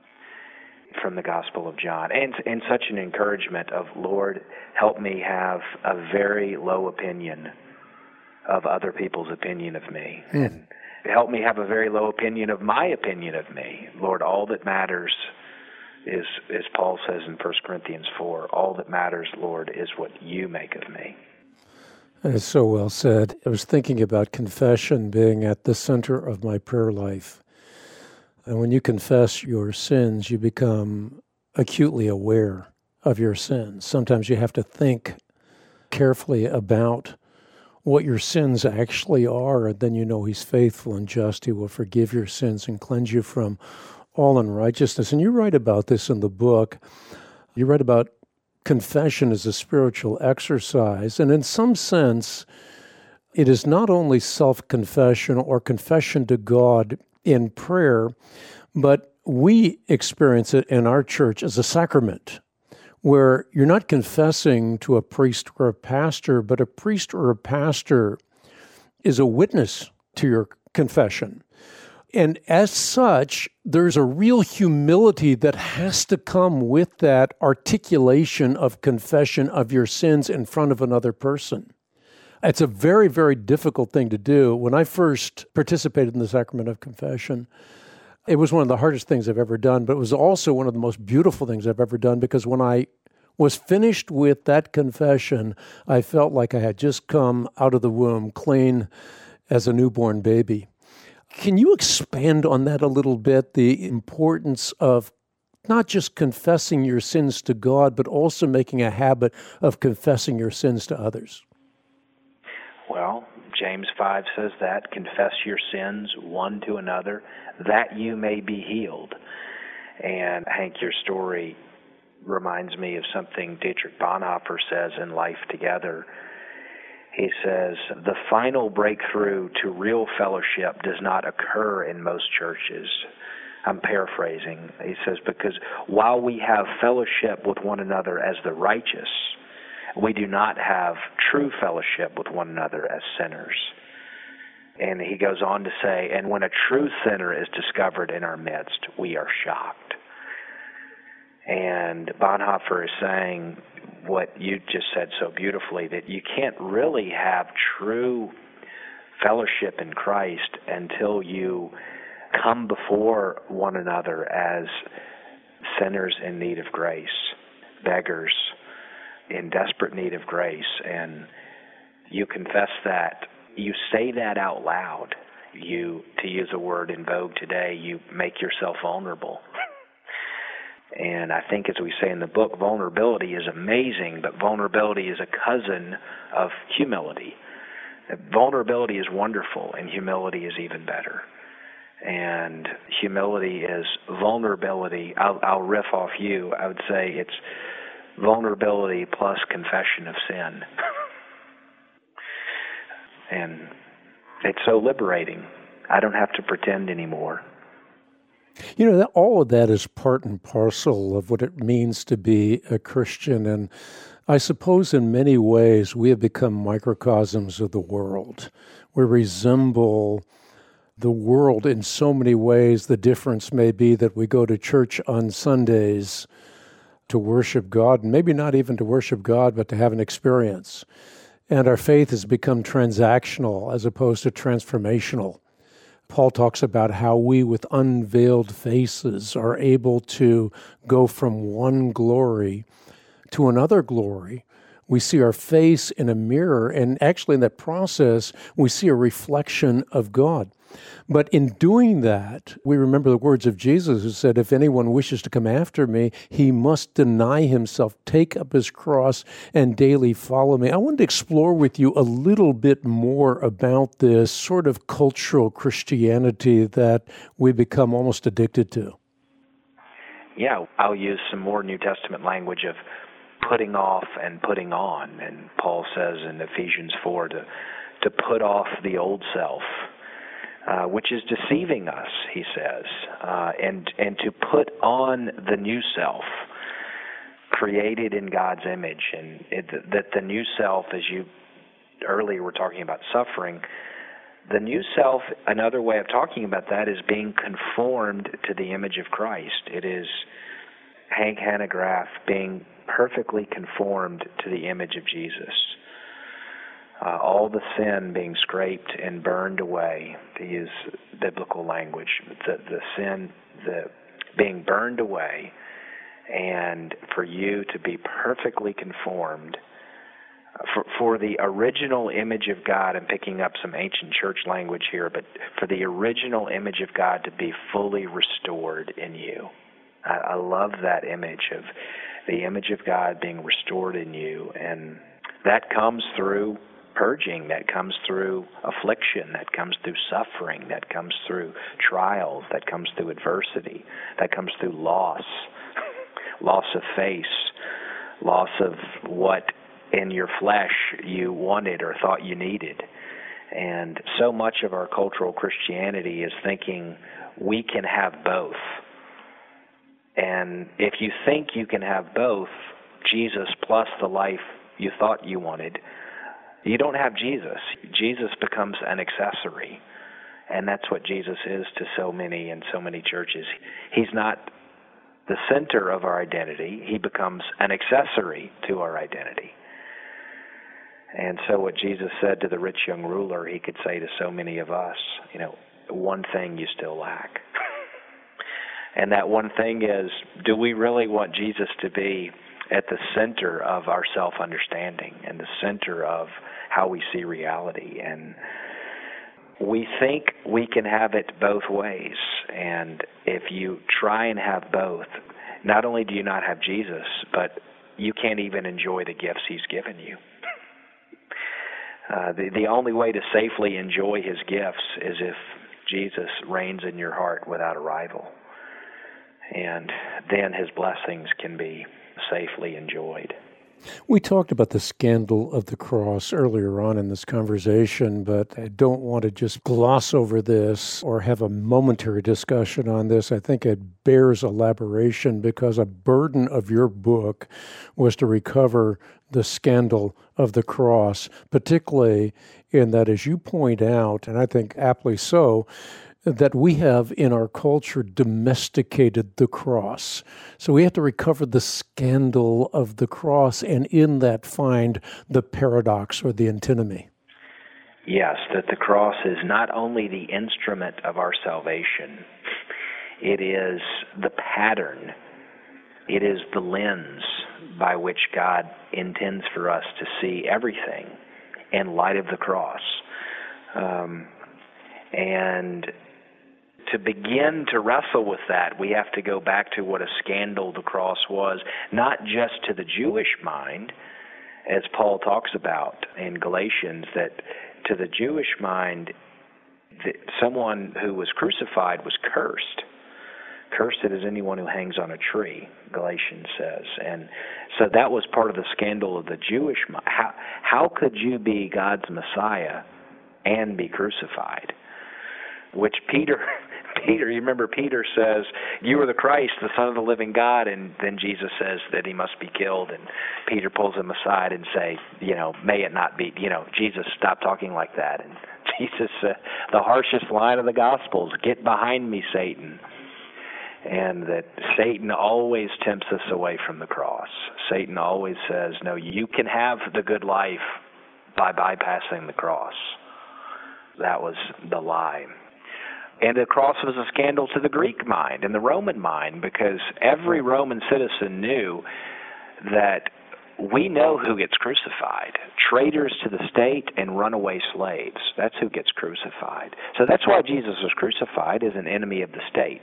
from the Gospel of John, and, and such an encouragement of, Lord, help me have a very low opinion of other people's opinion of me. Mm. And help me have a very low opinion of my opinion of me. Lord, all that matters is, as Paul says in First Corinthians four, all that matters, Lord, is what you make of me. That is so well said. I was thinking about confession being at the center of my prayer life. And when you confess your sins, you become acutely aware of your sins. Sometimes you have to think carefully about what your sins actually are, and then you know he's faithful and just. He will forgive your sins and cleanse you from all unrighteousness. And you write about this in the book. You write about confession as a spiritual exercise, and in some sense, it is not only self-confession or confession to God in prayer, but we experience it in our church as a sacrament, where you're not confessing to a priest or a pastor, but a priest or a pastor is a witness to your confession. And as such, there's a real humility that has to come with that articulation of confession of your sins in front of another person. It's a very, very difficult thing to do. When I first participated in the sacrament of confession, It was one of the hardest things I've ever done, but it was also one of the most beautiful things I've ever done, because when I was finished with that confession, I felt like I had just come out of the womb clean as a newborn baby. Can you expand on that a little bit, the importance of not just confessing your sins to God, but also making a habit of confessing your sins to others? Well, James five says that, confess your sins one to another, that you may be healed. And Hank, your story reminds me of something Dietrich Bonhoeffer says in Life Together. He says, the final breakthrough to real fellowship does not occur in most churches. I'm paraphrasing. He says, because while we have fellowship with one another as the righteous, we do not have true fellowship with one another as sinners. And he goes on to say, and when a true sinner is discovered in our midst, we are shocked. And Bonhoeffer is saying what you just said so beautifully, that you can't really have true fellowship in Christ until you come before one another as sinners in need of grace, beggars in desperate need of grace, and you confess that. You say that out loud. You, to use a word in vogue today, you make yourself vulnerable. And I think, as we say in the book, vulnerability is amazing, but vulnerability is a cousin of humility. Vulnerability is wonderful, and humility is even better. And humility is vulnerability. I'll, I'll riff off you. I would say it's vulnerability plus confession of sin. And it's so liberating. I don't have to pretend anymore. You know, that, all of that is part and parcel of what it means to be a Christian. And I suppose in many ways we have become microcosms of the world. We resemble the world in so many ways. The difference may be that we go to church on Sundays to worship God, and maybe not even to worship God, but to have an experience. And our faith has become transactional as opposed to transformational. Paul talks about how we, with unveiled faces, are able to go from one glory to another glory. We see our face in a mirror, and actually in that process, we see a reflection of God. But in doing that, we remember the words of Jesus, who said, if anyone wishes to come after me, he must deny himself, take up his cross, and daily follow me. I wanted to explore with you a little bit more about this sort of cultural Christianity that we become almost addicted to. Yeah, I'll use some more New Testament language of putting off and putting on. And Paul says in Ephesians four to, to put off the old self, Uh, which is deceiving us, he says, uh, and and to put on the new self, created in God's image, and it, that the new self, as you earlier were talking about suffering, the new self, another way of talking about that is being conformed to the image of Christ. It is Hank Hanegraaff being perfectly conformed to the image of Jesus. Uh, all the sin being scraped and burned away, to use biblical language, the, the sin the being burned away, and for you to be perfectly conformed for, for the original image of God. I'm picking up some ancient church language here, but for the original image of God to be fully restored in you. I, I love that image of the image of God being restored in you, and that comes through purging, that comes through affliction, that comes through suffering, that comes through trials, that comes through adversity, that comes through loss, loss of face, loss of what in your flesh you wanted or thought you needed. And so much of our cultural Christianity is thinking we can have both. And if you think you can have both, Jesus plus the life you thought you wanted, you don't have Jesus. Jesus becomes an accessory, and that's what Jesus is to so many in so many churches. He's not the center of our identity. He becomes an accessory to our identity. And so what Jesus said to the rich young ruler, he could say to so many of us, you know, one thing you still lack. And that one thing is, do we really want Jesus to be at the center of our self-understanding and the center of how we see reality? And we think we can have it both ways. And if you try and have both, not only do you not have Jesus, but you can't even enjoy the gifts he's given you. Uh, the, the only way to safely enjoy his gifts is if Jesus reigns in your heart without a rival. And then his blessings can be safely enjoyed. We talked about the scandal of the cross earlier on in this conversation, but I don't want to just gloss over this or have a momentary discussion on this. I think it bears elaboration because a burden of your book was to recover the scandal of the cross, particularly in that, as you point out, and I think aptly so, that we have in our culture domesticated the cross. So we have to recover the scandal of the cross and in that find the paradox or the antinomy. Yes, that the cross is not only the instrument of our salvation, it is the pattern, it is the lens by which God intends for us to see everything in light of the cross. Um, and to begin to wrestle with that, we have to go back to what a scandal the cross was, not just to the Jewish mind, as Paul talks about in Galatians, that to the Jewish mind, that someone who was crucified was cursed. Cursed is anyone who hangs on a tree, Galatians says. And so that was part of the scandal of the Jewish mind. How, how could you be God's Messiah and be crucified? Which Peter... Peter, you remember Peter says, you are the Christ, the Son of the living God, and then Jesus says that he must be killed, and Peter pulls him aside and say, you know, may it not be, you know, Jesus, stop talking like that. And Jesus, uh, the harshest line of the Gospels, get behind me, Satan. And that Satan always tempts us away from the cross. Satan always says, no, you can have the good life by bypassing the cross. That was the lie. And the cross was a scandal to the Greek mind and the Roman mind, because every Roman citizen knew that we know who gets crucified. Traitors to the state and runaway slaves. That's who gets crucified. So that's why Jesus was crucified, as an enemy of the state.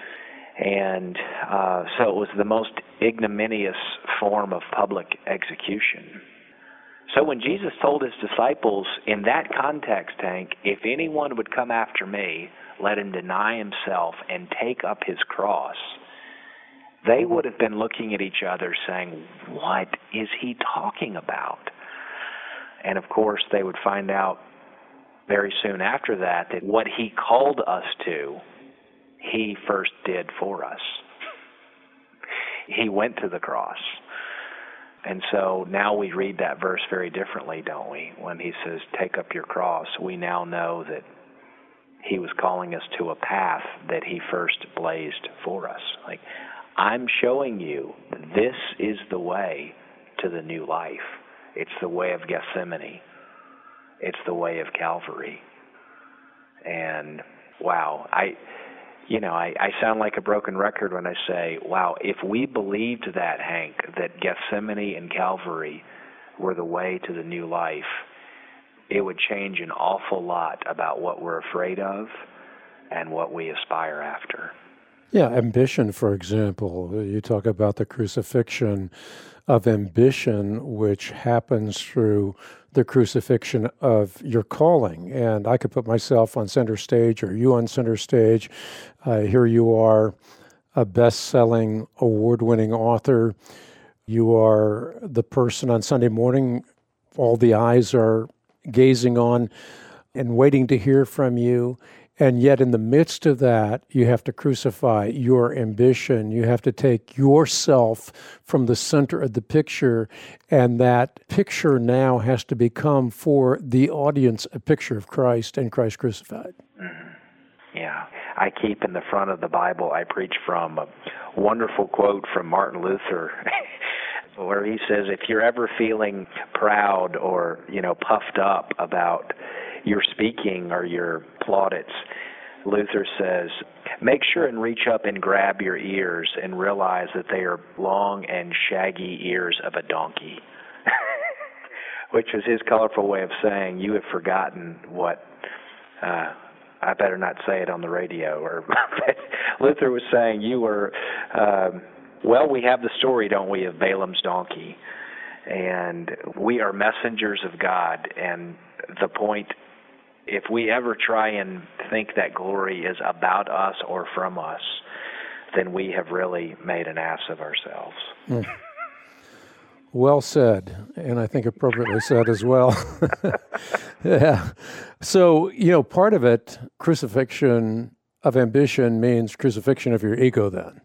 And uh, so it was the most ignominious form of public execution. So when Jesus told his disciples in that context, Hank, if anyone would come after me, let him deny himself and take up his cross, they would have been looking at each other saying, what is he talking about? And of course, they would find out very soon after that that what he called us to, he first did for us. He went to the cross. And so now we read that verse very differently, don't we? When he says, take up your cross, we now know that he was calling us to a path that he first blazed for us. Like, I'm showing you this is the way to the new life. It's the way of Gethsemane. It's the way of Calvary. And wow, I, you know, I, I sound like a broken record when I say, wow, if we believed that, Hank, that Gethsemane and Calvary were the way to the new life, it would change an awful lot about what we're afraid of and what we aspire after. Yeah, ambition, for example. You talk about the crucifixion of ambition, which happens through the crucifixion of your calling. And I could put myself on center stage or you on center stage. Uh, here you are, a best-selling, award-winning author. You are the person on Sunday morning, all the eyes are gazing on and waiting to hear from you. And yet in the midst of that, you have to crucify your ambition. You have to take yourself from the center of the picture, and that picture now has to become for the audience a picture of Christ and Christ crucified. Mm-hmm. Yeah. I keep in the front of the Bible I preach from a wonderful quote from Martin Luther where he says, if you're ever feeling proud or, you know, puffed up about your speaking or your plaudits, Luther says, make sure and reach up and grab your ears and realize that they are long and shaggy ears of a donkey, which is his colorful way of saying you have forgotten what, uh, I better not say it on the radio. Or Luther was saying you were, um, well, we have the story, don't we, of Balaam's donkey. And we are messengers of God, and the point, if we ever try and think that glory is about us or from us, then we have really made an ass of ourselves. Mm. Well said, and I think appropriately said as well. Yeah. So, you know, part of it, crucifixion of ambition means crucifixion of your ego then.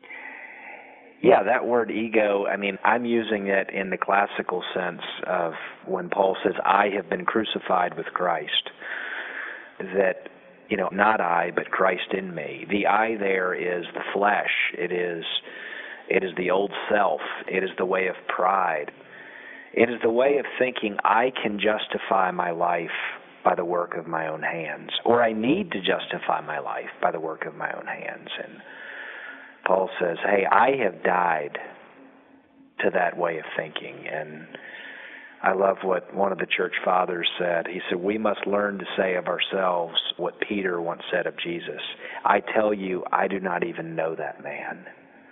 Yeah, that word ego, I mean, I'm using it in the classical sense of when Paul says, I have been crucified with Christ. That, you know, not I, but Christ in me. The I there is the flesh. It is, it is the old self. It is the way of pride. It is the way of thinking I can justify my life by the work of my own hands, or I need to justify my life by the work of my own hands. And Paul says, hey, I have died to that way of thinking. And I love what one of the church fathers said. He said, we must learn to say of ourselves what Peter once said of Jesus. I tell you, I do not even know that man.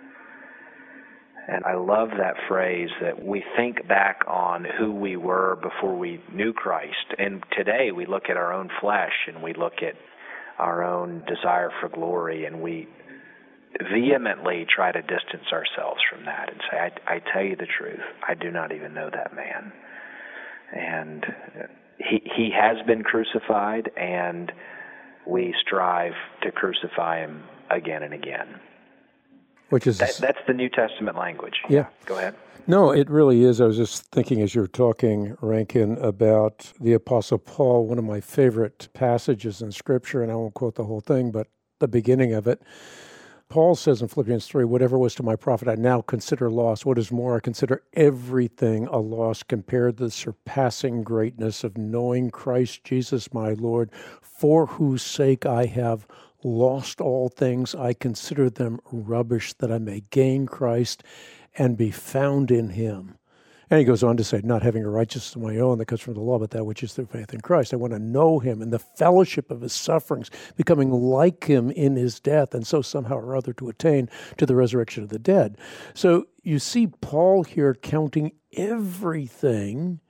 And I love that phrase that we think back on who we were before we knew Christ. And today we look at our own flesh and we look at our own desire for glory, and we vehemently try to distance ourselves from that and say, I, I tell you the truth, I do not even know that man. And he he has been crucified, and we strive to crucify him again and again. Which is that, that's the New Testament language. Yeah. Go ahead. No, it really is. I was just thinking as you were talking, Rankin, about the Apostle Paul, one of my favorite passages in Scripture, and I won't quote the whole thing, but the beginning of it. Paul says in Philippians three, whatever was to my profit, I now consider loss. What is more, I consider everything a loss compared to the surpassing greatness of knowing Christ Jesus my Lord, for whose sake I have lost all things. I consider them rubbish, that I may gain Christ and be found in him. And he goes on to say, not having a righteousness of my own that comes from the law, but that which is through faith in Christ. I want to know him and the fellowship of his sufferings, becoming like him in his death, and so somehow or other to attain to the resurrection of the dead. So you see Paul here counting everything,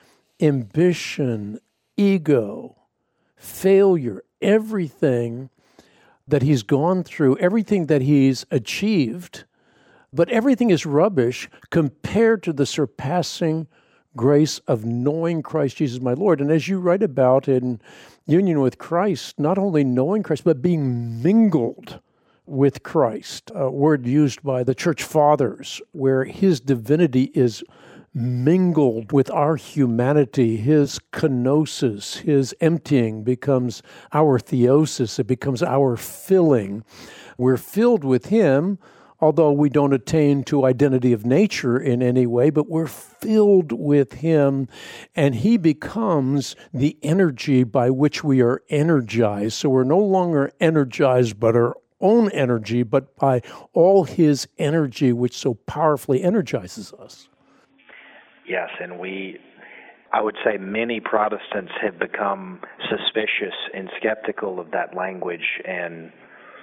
ambition, ego, failure, everything that he's gone through, everything that he's achieved, but everything is rubbish compared to the surpassing grace of knowing Christ Jesus my Lord. And as you write about in union with Christ, not only knowing Christ, but being mingled with Christ, a word used by the church fathers, where his divinity is mingled with our humanity. His kenosis, his emptying becomes our theosis. It becomes our filling. We're filled with him, although we don't attain to identity of nature in any way, but we're filled with him, and he becomes the energy by which we are energized. So we're no longer energized by our own energy, but by all his energy, which so powerfully energizes us. Yes, and we, I would say many Protestants have become suspicious and skeptical of that language, and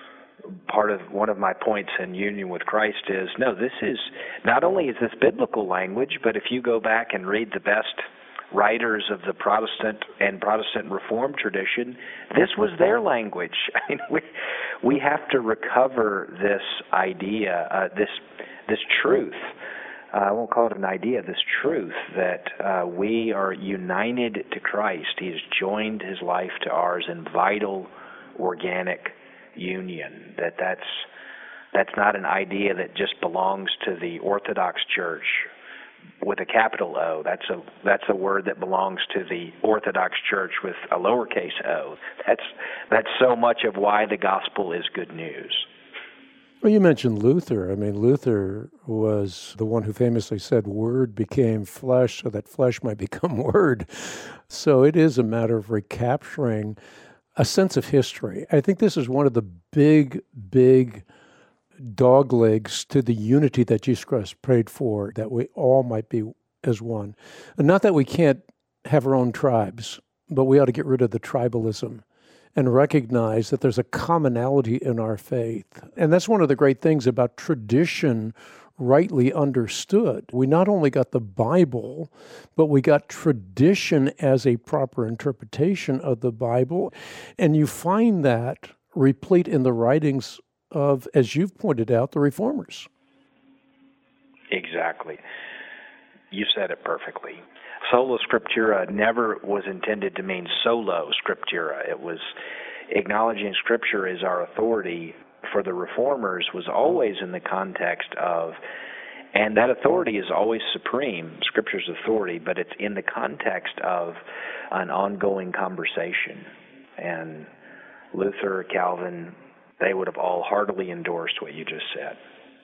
part of one of my points in union with Christ is, no, this is, not only is this biblical language, but if you go back and read the best writers of the Protestant and Protestant Reformed tradition, this was their language. I mean, we, we have to recover this idea, uh, this this truth. Uh, I won't call it an idea, this truth that uh, we are united to Christ. He's joined his life to ours in vital, organic union, that that's that's not an idea that just belongs to the Orthodox Church with a capital O. That's a that's a word that belongs to the Orthodox Church with a lowercase o. That's that's so much of why the gospel is good news. Well, you mentioned Luther. I mean, Luther was the one who famously said, "Word became flesh so that flesh might become word." So it is a matter of recapturing a sense of history. I think this is one of the big, big dog legs to the unity that Jesus Christ prayed for, that we all might be as one. And not that we can't have our own tribes, but we ought to get rid of the tribalism and recognize that there's a commonality in our faith. And that's one of the great things about tradition rightly understood. We not only got the Bible, but we got tradition as a proper interpretation of the Bible. And you find that replete in the writings of, as you've pointed out, the Reformers. Exactly. You said it perfectly. Sola Scriptura never was intended to mean solo Scriptura. It was acknowledging Scripture as our authority. For the Reformers was always in the context of, and that authority is always supreme, Scripture's authority, but it's in the context of an ongoing conversation. And Luther, Calvin, they would have all heartily endorsed what you just said.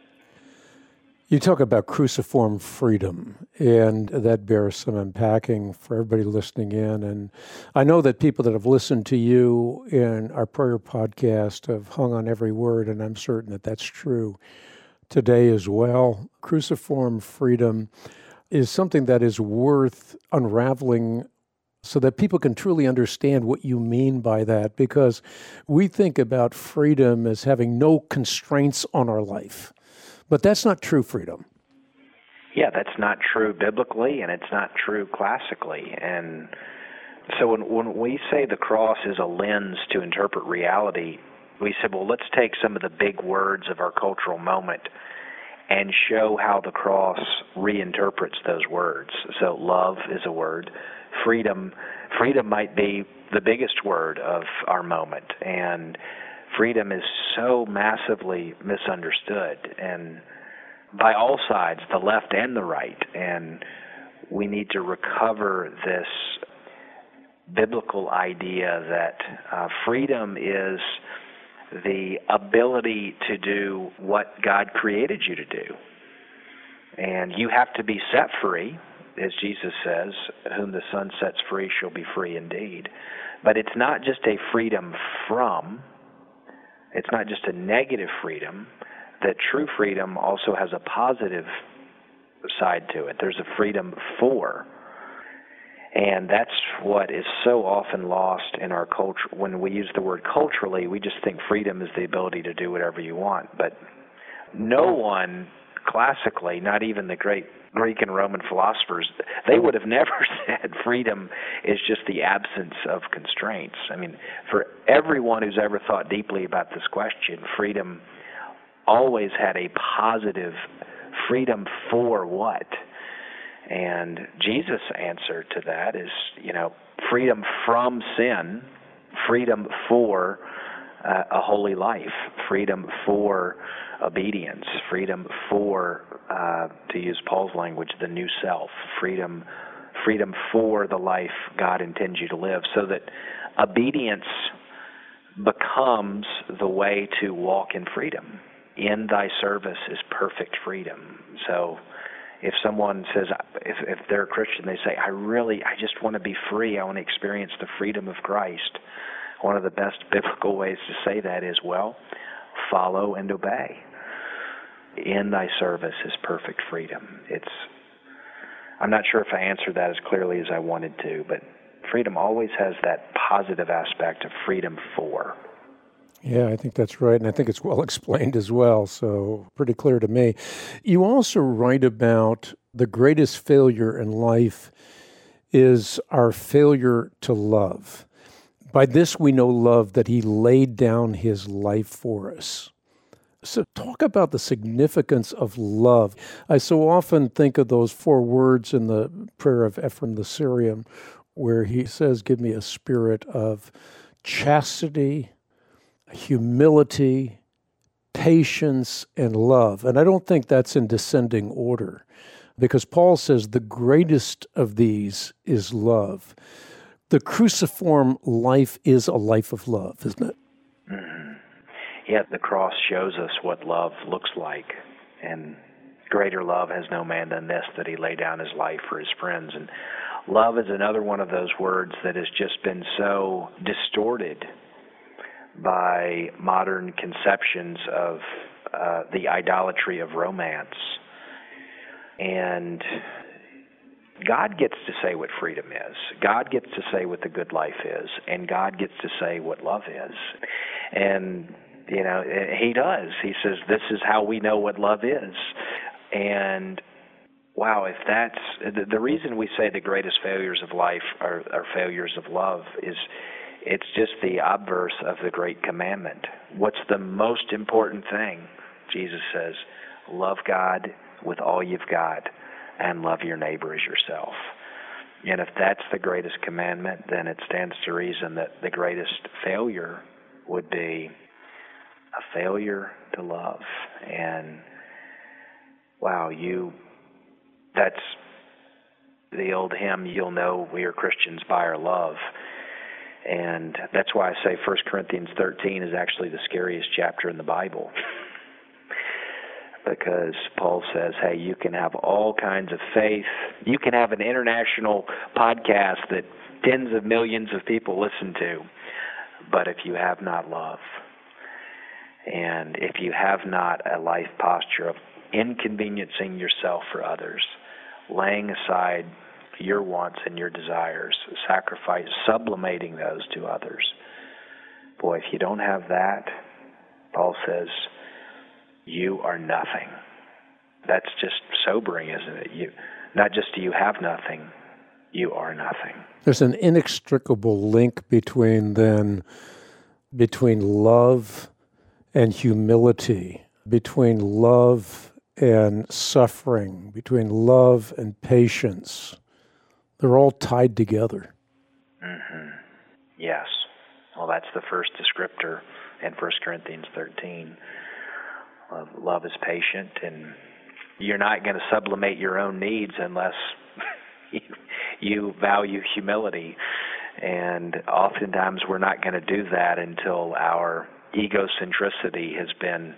You talk about cruciform freedom, and that bears some unpacking for everybody listening in. And I know that people that have listened to you in our prayer podcast have hung on every word, and I'm certain that that's true today as well. Cruciform freedom is something that is worth unraveling so that people can truly understand what you mean by that, because we think about freedom as having no constraints on our life. But that's not true freedom. Yeah, that's not true biblically, and it's not true classically. And so when, when we say the cross is a lens to interpret reality, we said, well, let's take some of the big words of our cultural moment and show how the cross reinterprets those words. So love is a word. Freedom, freedom might be the biggest word of our moment. And freedom is so massively misunderstood, and by all sides, the left and the right. And we need to recover this biblical idea that uh, freedom is the ability to do what God created you to do. And you have to be set free, as Jesus says, whom the Son sets free shall be free indeed. But it's not just a freedom from, it's not just a negative freedom, that true freedom also has a positive side to it. There's a freedom for. And that's what is so often lost in our culture. When we use the word culturally, we just think freedom is the ability to do whatever you want. But no one classically, not even the great Greek and Roman philosophers, they would have never said freedom is just the absence of constraints. I mean, for everyone who's ever thought deeply about this question, freedom always had a positive freedom for what? And Jesus' answer to that is, you know, freedom from sin, freedom for uh, a holy life, freedom for obedience, freedom for, uh, to use Paul's language, the new self, freedom, freedom for the life God intends you to live, so that obedience becomes the way to walk in freedom. In thy service is perfect freedom. So if someone says, if, if they're a Christian, they say, I really, I just want to be free. I want to experience the freedom of Christ. One of the best biblical ways to say that is, well, follow and obey. In thy service is perfect freedom. It's, I'm not sure if I answered that as clearly as I wanted to, but freedom always has that positive aspect of freedom for. Yeah, I think that's right, and I think it's well explained as well, so pretty clear to me. You also write about the greatest failure in life is our failure to love. By this we know love, that he laid down his life for us. So talk about the significance of love. I so often think of those four words in the prayer of Ephraim the Syrian, where he says, give me a spirit of chastity, humility, patience, and love. And I don't think that's in descending order, because Paul says the greatest of these is love. The cruciform life is a life of love, isn't it? Mm-hmm. Yeah, the cross shows us what love looks like. And greater love has no man than this, that he lay down his life for his friends. And love is another one of those words that has just been so distorted by modern conceptions of uh, the idolatry of romance. And God gets to say what freedom is. God gets to say what the good life is. And God gets to say what love is. And, you know, he does. He says, this is how we know what love is. And, wow, if that's, the, the reason we say the greatest failures of life are, are failures of love is it's just the obverse of the great commandment. What's the most important thing? Jesus says, love God with all you've got and love your neighbor as yourself. And if that's the greatest commandment, then it stands to reason that the greatest failure would be a failure to love. And wow, you, that's the old hymn, you'll know we are Christians by our love. And that's why I say First Corinthians thirteen is actually the scariest chapter in the Bible. Because Paul says, hey, you can have all kinds of faith. You can have an international podcast that tens of millions of people listen to. But if you have not love, and if you have not a life posture of inconveniencing yourself for others, laying aside your wants and your desires, sacrifice, sublimating those to others, boy, if you don't have that, Paul says, you are nothing. That's just sobering, isn't it? You, not just do you have nothing, you are nothing. There's an inextricable link between then, between love and humility, between love and suffering, between love and patience. They're all tied together. Mm-hmm. Yes. Well, that's the first descriptor in First Corinthians thirteen. Love, love is patient, and you're not going to sublimate your own needs unless you, you value humility. And oftentimes we're not going to do that until our egocentricity has been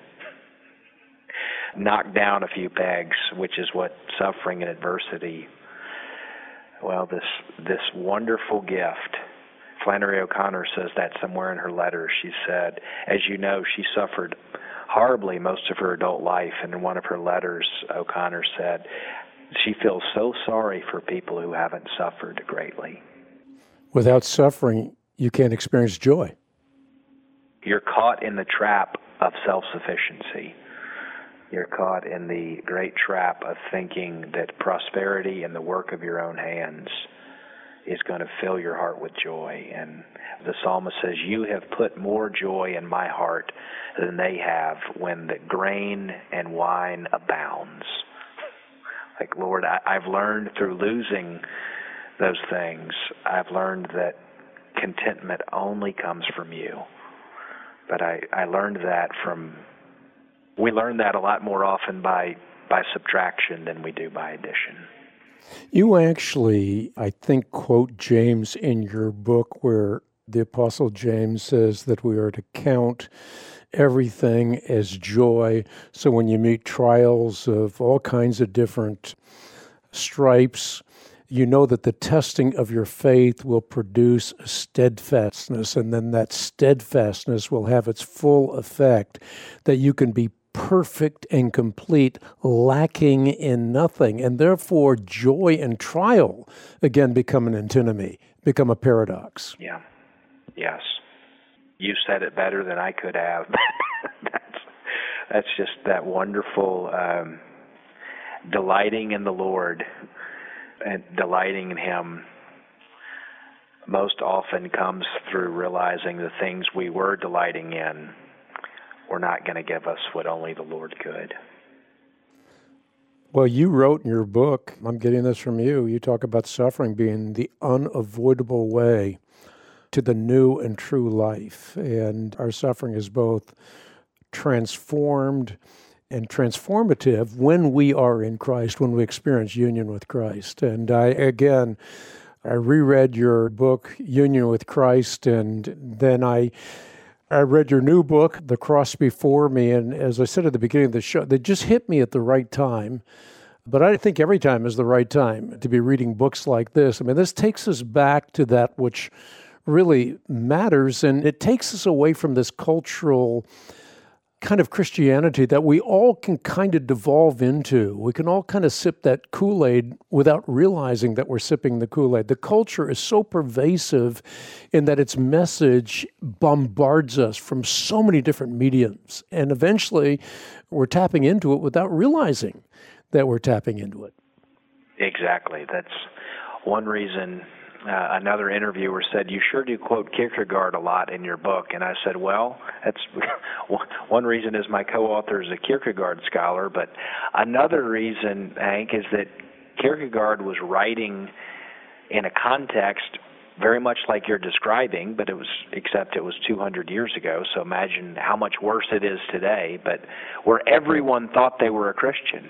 knocked down a few pegs, which is what suffering and adversity, well, this this wonderful gift. Flannery O'Connor says that somewhere in her letter. She said, as you know, she suffered horribly most of her adult life, and in one of her letters, O'Connor said she feels so sorry for people who haven't suffered greatly. Without suffering, you can't experience joy. You're caught in the trap of self-sufficiency. You're caught in the great trap of thinking that prosperity and the work of your own hands is going to fill your heart with joy. And the psalmist says, you have put more joy in my heart than they have when the grain and wine abounds. Like, Lord, I, I've learned through losing those things, I've learned that contentment only comes from you. But I, I learned that from, we learn that a lot more often by, by subtraction than we do by addition. You actually, I think, quote James in your book where the Apostle James says that we are to count everything as joy. So when you meet trials of all kinds of different stripes, you know that the testing of your faith will produce a steadfastness, and then that steadfastness will have its full effect, that you can be perfect and complete, lacking in nothing. And therefore, joy and trial, again, become an antinomy, become a paradox. Yeah. Yes. You said it better than I could have. that's, that's just that wonderful um, delighting in the Lord and delighting in Him most often comes through realizing the things we were delighting in were not going to give us what only the Lord could. Well, you wrote in your book, I'm getting this from you, you talk about suffering being the unavoidable way to the new and true life. And our suffering is both transformed and transformative when we are in Christ, when we experience union with Christ. And I, again, I reread your book, Union with Christ, and then I I read your new book, The Cross Before Me, and as I said at the beginning of the show, they just hit me at the right time. But I think every time is the right time to be reading books like this. I mean, this takes us back to that which really matters, and it takes us away from this cultural kind of Christianity that we all can kind of devolve into. We can all kind of sip that Kool-Aid without realizing that we're sipping the Kool-Aid. The culture is so pervasive in that its message bombards us from so many different mediums, and eventually we're tapping into it without realizing that we're tapping into it. Exactly. That's one reason. Uh, another interviewer said, "You sure do quote Kierkegaard a lot in your book." And I said, well, that's one reason is my co-author is a Kierkegaard scholar, but another reason, Hank, is that Kierkegaard was writing in a context very much like you're describing, but it was except it was two hundred years ago, so imagine how much worse it is today, but where everyone thought they were a Christian.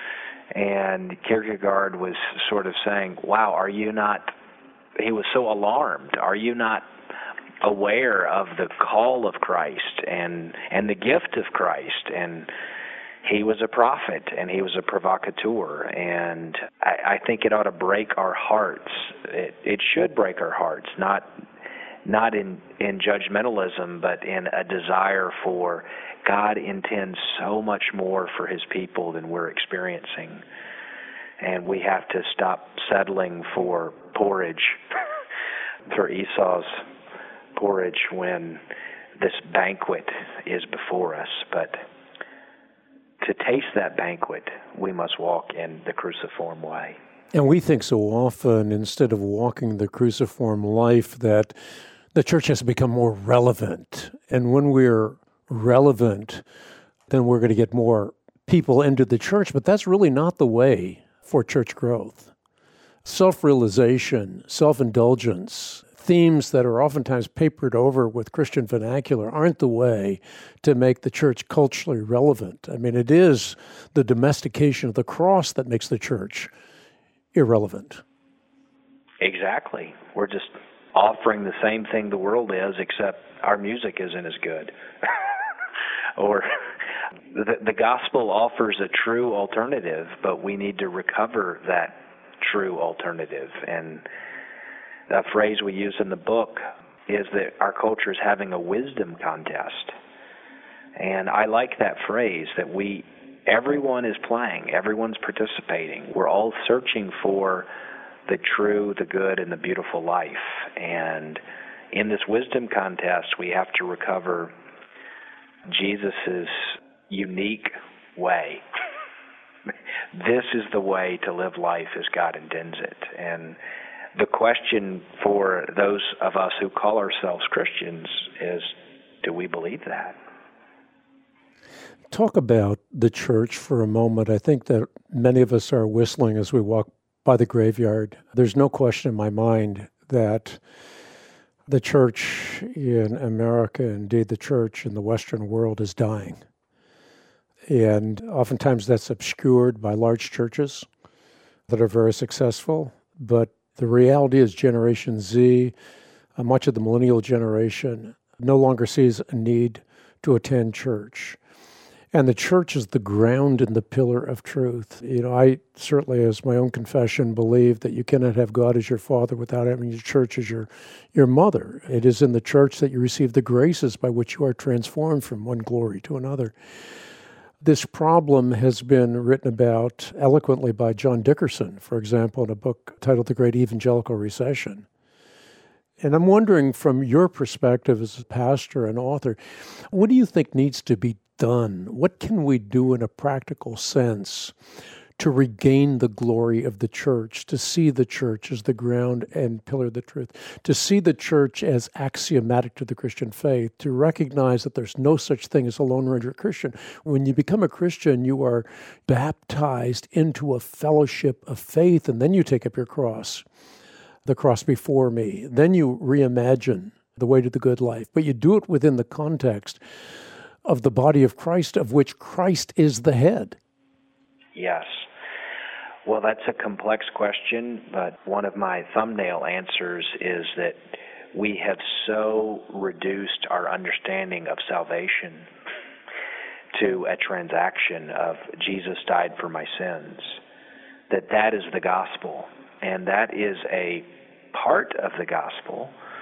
And Kierkegaard was sort of saying, wow, are you not... He was so alarmed. Are you not aware of the call of Christ and and the gift of Christ? And he was a prophet, and he was a provocateur. And I, I think it ought to break our hearts. It, it should break our hearts, not not in, in judgmentalism, but in a desire for God intends so much more for his people than we're experiencing. And we have to stop settling for porridge, for Esau's porridge, when this banquet is before us. But to taste that banquet, we must walk in the cruciform way. And we think so often, instead of walking the cruciform life, that the church has to become more relevant. And when we're relevant, then we're going to get more people into the church. But that's really not the way for church growth. Self-realization, self-indulgence, themes that are oftentimes papered over with Christian vernacular aren't the way to make the church culturally relevant. I mean, it is the domestication of the cross that makes the church irrelevant. Exactly. We're just offering the same thing the world is, except our music isn't as good. Or the, the gospel offers a true alternative, but we need to recover that true alternative. And a phrase we use in the book is that our culture is having a wisdom contest. And I like that phrase, that we, everyone is playing, everyone's participating. We're all searching for the true, the good, and the beautiful life. And in this wisdom contest, we have to recover Jesus's unique way. This is the way to live life as God intends it. And the question for those of us who call ourselves Christians is, do we believe that? Talk about the church for a moment. I think that many of us are whistling as we walk by the graveyard. There's no question in my mind that the church in America, indeed the church in the Western world, is dying. And oftentimes that's obscured by large churches that are very successful. But the reality is Generation Z, uh, much of the millennial generation, no longer sees a need to attend church. And the church is the ground and the pillar of truth. You know, I certainly, as my own confession, believe that you cannot have God as your father without having your church as your, your mother. It is in the church that you receive the graces by which you are transformed from one glory to another. This problem has been written about eloquently by John Dickerson, for example, in a book titled The Great Evangelical Recession. And I'm wondering, from your perspective as a pastor and author, what do you think needs to be done? What can we do in a practical sense to regain the glory of the church, to see the church as the ground and pillar of the truth, to see the church as axiomatic to the Christian faith, to recognize that there's no such thing as a Lone Ranger Christian. When you become a Christian, you are baptized into a fellowship of faith, and then you take up your cross, the cross before me. Then you reimagine the way to the good life, but you do it within the context of the body of Christ, of which Christ is the head. Yes. Well, that's a complex question, but one of my thumbnail answers is that we have so reduced our understanding of salvation to a transaction of Jesus died for my sins, that that is the gospel. And that is a part of the gospel,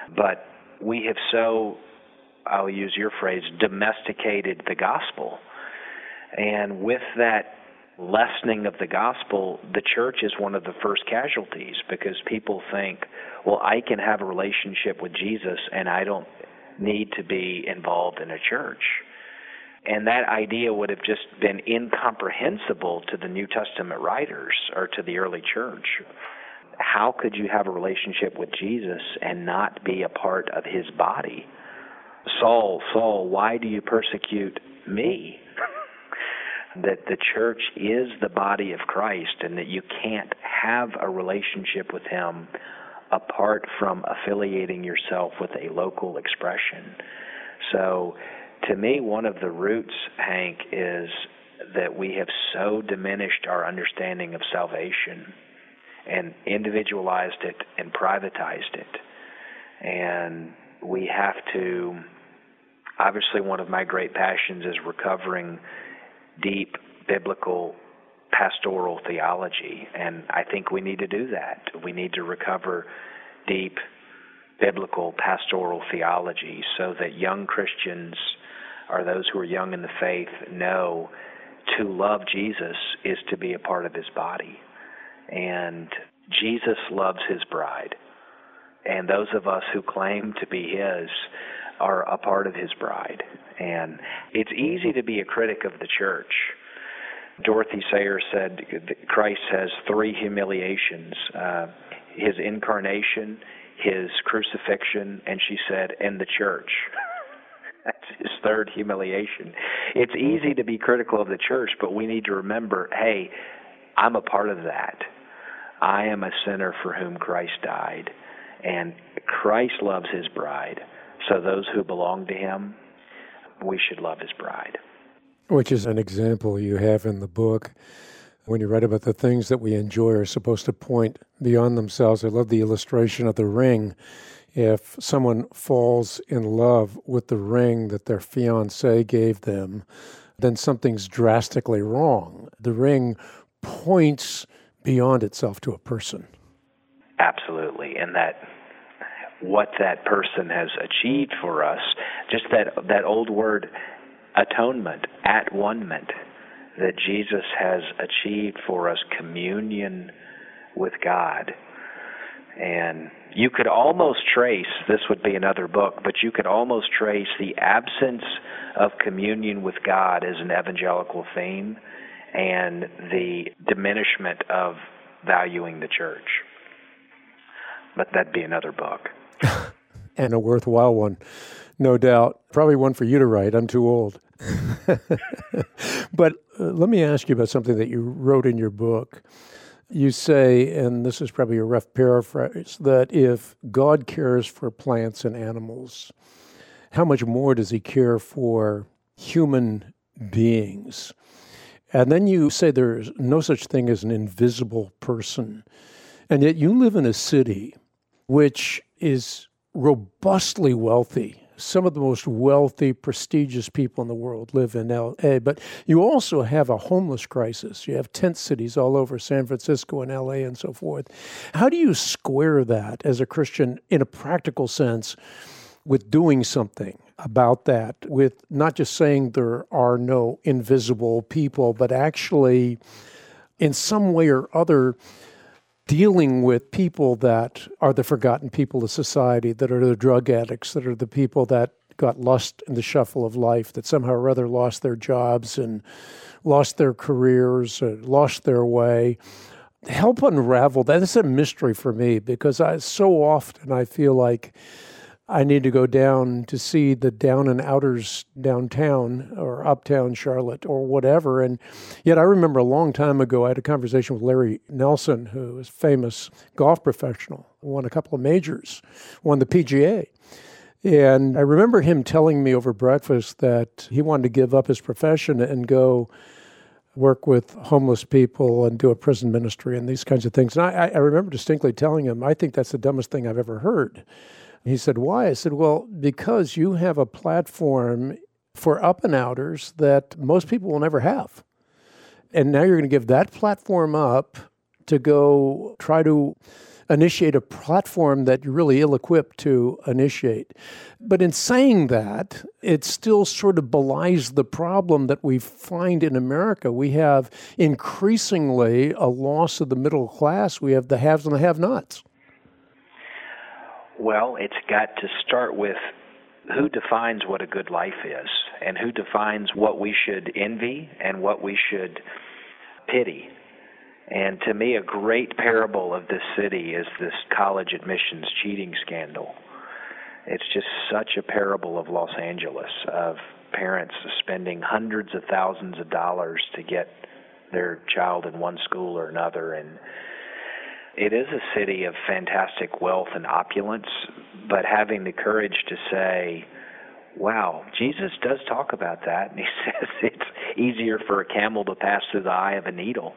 But we have so, I'll use your phrase, domesticated the gospel. And with that lessening of the gospel, the church is one of the first casualties, because people think, well, I can have a relationship with Jesus and I don't need to be involved in a church. And that idea would have just been incomprehensible to the New Testament writers or to the early church. How could you have a relationship with Jesus and not be a part of his body? Saul, Saul, why do you persecute me? That the church is the body of Christ, and that you can't have a relationship with him apart from affiliating yourself with a local expression. So to me, one of the roots, Hank, is that we have so diminished our understanding of salvation and individualized it and privatized it. And we have to, obviously one of my great passions is recovering deep biblical pastoral theology, and I think we need to do that. We need to recover deep biblical pastoral theology so that young Christians, or those who are young in the faith, know to love Jesus is to be a part of his body. And Jesus loves his bride. And those of us who claim to be his are a part of his bride. And it's easy to be a critic of the church. Dorothy Sayers said Christ has three humiliations, uh, his incarnation, his crucifixion, and she said, and the church. That's his third humiliation. It's easy to be critical of the church, but we need to remember, hey, I'm a part of that. I am a sinner for whom Christ died, and Christ loves his bride. So those who belong to him, we should love his bride. Which is an example you have in the book. When you write about the things that we enjoy are supposed to point beyond themselves. I love the illustration of the ring. If someone falls in love with the ring that their fiancé gave them, then something's drastically wrong. The ring points beyond itself to a person. Absolutely. And that what that person has achieved for us, just that that old word, atonement, at-one-ment, that Jesus has achieved for us communion with God. And you could almost trace, this would be another book, but you could almost trace the absence of communion with God as an evangelical theme and the diminishment of valuing the church. But that'd be another book. And a worthwhile one, no doubt. Probably one for you to write. I'm too old. But uh, let me ask you about something that you wrote in your book. You say, and this is probably a rough paraphrase, that if God cares for plants and animals, how much more does he care for human beings? And then you say there's no such thing as an invisible person. And yet you live in a city which is robustly wealthy. Some of the most wealthy, prestigious people in the world live in L A, but you also have a homeless crisis. You have tent cities all over San Francisco and L A and so forth. How do you square that as a Christian in a practical sense with doing something about that, with not just saying there are no invisible people, but actually in some way or other dealing with people that are the forgotten people of society, that are the drug addicts, that are the people that got lost in the shuffle of life, that somehow or other lost their jobs and lost their careers, or lost their way. Help unravel that. It's a mystery for me because I so often I feel like I need to go down to see the down and outers downtown or uptown Charlotte or whatever. And yet I remember a long time ago, I had a conversation with Larry Nelson, who is a famous golf professional, won a couple of majors, won the P G A. And I remember him telling me over breakfast that he wanted to give up his profession and go work with homeless people and do a prison ministry and these kinds of things. And I, I remember distinctly telling him, I think that's the dumbest thing I've ever heard. He said, why? I said, well, because you have a platform for up and outers that most people will never have. And now you're going to give that platform up to go try to initiate a platform that you're really ill-equipped to initiate. But in saying that, it still sort of belies the problem that we find in America. We have increasingly a loss of the middle class. We have the haves and the have-nots. Well, it's got to start with who defines what a good life is, and who defines what we should envy and what we should pity. And to me, a great parable of this city is this college admissions cheating scandal. It's just such a parable of Los Angeles, of parents spending hundreds of thousands of dollars to get their child in one school or another. And it is a city of fantastic wealth and opulence, but having the courage to say, wow, Jesus does talk about that, and he says it's easier for a camel to pass through the eye of a needle.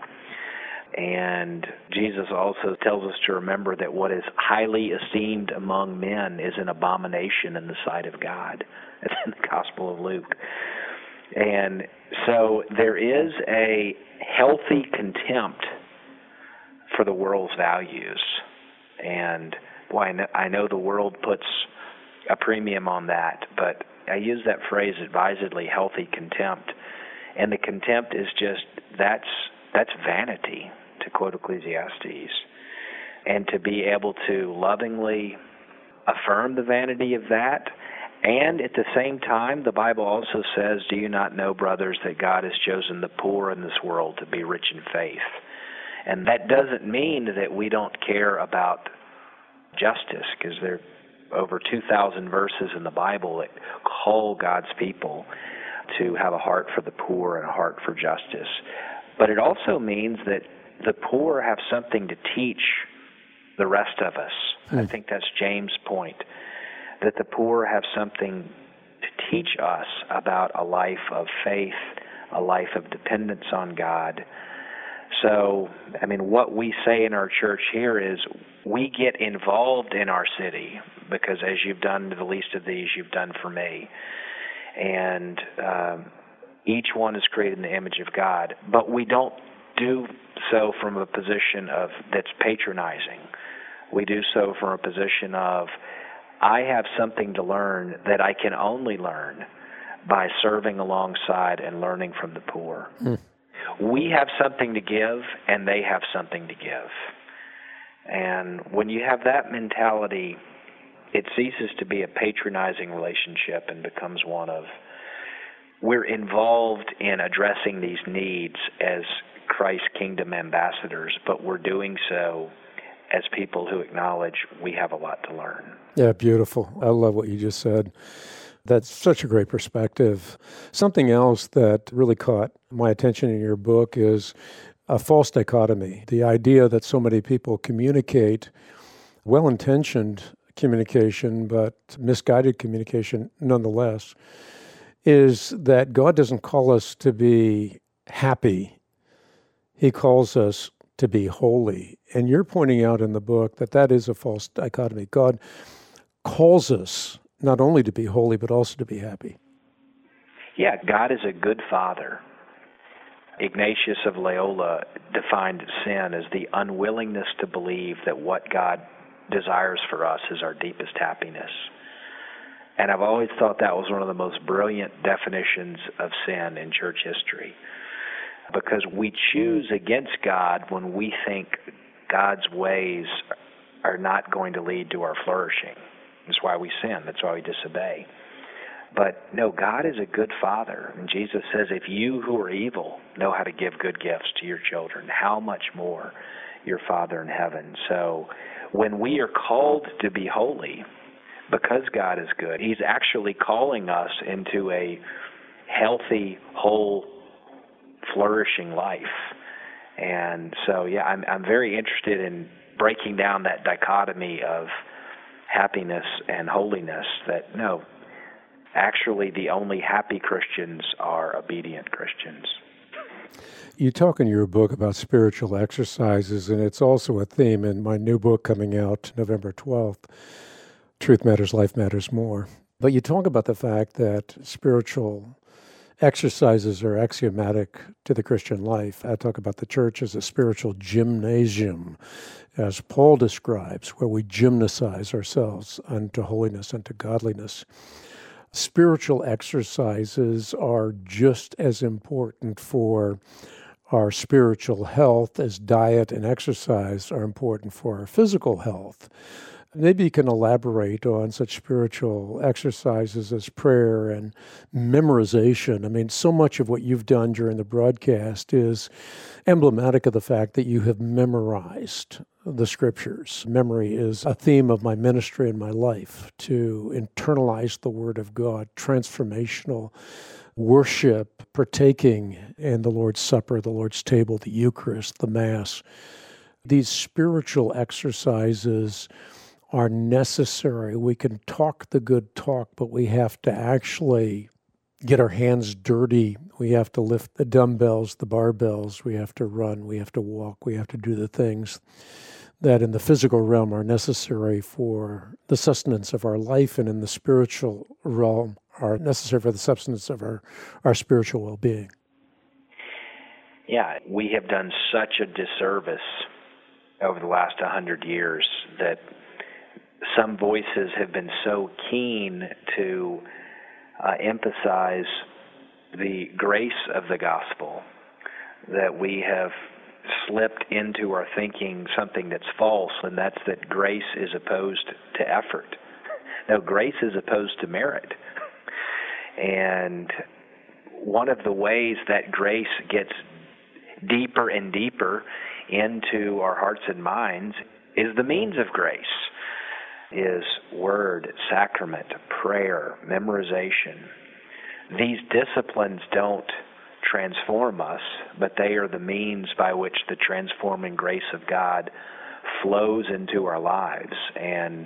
And Jesus also tells us to remember that what is highly esteemed among men is an abomination in the sight of God. That's in the Gospel of Luke. And so there is a healthy contempt for the world's values. And boy, I know, I know the world puts a premium on that, but I use that phrase advisedly, healthy contempt. And the contempt is just, that's that's vanity, to quote Ecclesiastes. And to be able to lovingly affirm the vanity of that, and at the same time, the Bible also says, do you not know, brothers, that God has chosen the poor in this world to be rich in faith? And that doesn't mean that we don't care about justice, because there are over two thousand verses in the Bible that call God's people to have a heart for the poor and a heart for justice. But it also means that the poor have something to teach the rest of us. Mm. I think that's James' point, that the poor have something to teach us about a life of faith, a life of dependence on God. So, I mean, what we say in our church here is we get involved in our city because, as you've done the least of these, you've done for me. And um, each one is created in the image of God. But we don't do so from a position of that's patronizing. We do so from a position of, I have something to learn that I can only learn by serving alongside and learning from the poor. Mm. We have something to give, and they have something to give. And when you have that mentality, it ceases to be a patronizing relationship and becomes one of, we're involved in addressing these needs as Christ's kingdom ambassadors, but we're doing so as people who acknowledge we have a lot to learn. Yeah, beautiful. I love what you just said. That's such a great perspective. Something else that really caught my attention in your book is a false dichotomy. The idea that so many people communicate well-intentioned communication, but misguided communication nonetheless, is that God doesn't call us to be happy. He calls us to be holy. And you're pointing out in the book that that is a false dichotomy. God calls us not only to be holy, but also to be happy. Yeah, God is a good father. Ignatius of Loyola defined sin as the unwillingness to believe that what God desires for us is our deepest happiness. And I've always thought that was one of the most brilliant definitions of sin in church history, because we choose against God when we think God's ways are not going to lead to our flourishing. That's why we sin. That's why we disobey. But no, God is a good father. And Jesus says, if you who are evil know how to give good gifts to your children, how much more your Father in heaven? So when we are called to be holy, because God is good, he's actually calling us into a healthy, whole, flourishing life. And so, yeah, I'm, I'm very interested in breaking down that dichotomy of happiness and holiness, that no, actually the only happy Christians are obedient Christians. You talk in your book about spiritual exercises, and it's also a theme in my new book coming out November twelfth, Truth Matters, Life Matters More. But you talk about the fact that spiritual exercises are axiomatic to the Christian life. I talk about the church as a spiritual gymnasium, as Paul describes, where we gymnasize ourselves unto holiness, unto godliness. Spiritual exercises are just as important for our spiritual health as diet and exercise are important for our physical health. Maybe you can elaborate on such spiritual exercises as prayer and memorization. I mean, so much of what you've done during the broadcast is emblematic of the fact that you have memorized the scriptures. Memory is a theme of my ministry and my life, to internalize the Word of God, transformational worship, partaking in the Lord's Supper, the Lord's table, the Eucharist, the Mass. These spiritual exercises are necessary. We can talk the good talk, but we have to actually get our hands dirty. We have to lift the dumbbells, the barbells. We have to run. We have to walk. We have to do the things that in the physical realm are necessary for the sustenance of our life, and in the spiritual realm are necessary for the substance of our, our spiritual well-being. Yeah, we have done such a disservice over the last one hundred years that some voices have been so keen to uh, emphasize the grace of the gospel that we have slipped into our thinking something that's false, and that's that grace is opposed to effort. No, grace is opposed to merit. And one of the ways that grace gets deeper and deeper into our hearts and minds is the means of grace. Is word, sacrament, prayer, memorization. These disciplines don't transform us, but they are the means by which the transforming grace of God flows into our lives. And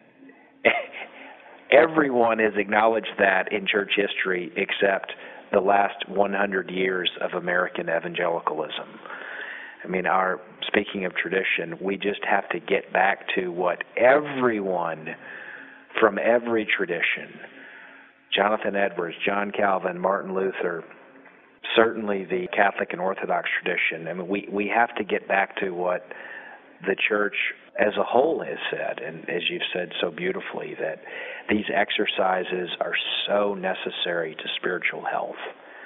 everyone has acknowledged that in church history except the last one hundred years of American evangelicalism. I mean, our speaking of tradition, we just have to get back to what everyone from every tradition, Jonathan Edwards, John Calvin, Martin Luther, certainly the Catholic and Orthodox tradition, I mean, we, we have to get back to what the church as a whole has said, and as you've said so beautifully, that these exercises are so necessary to spiritual health.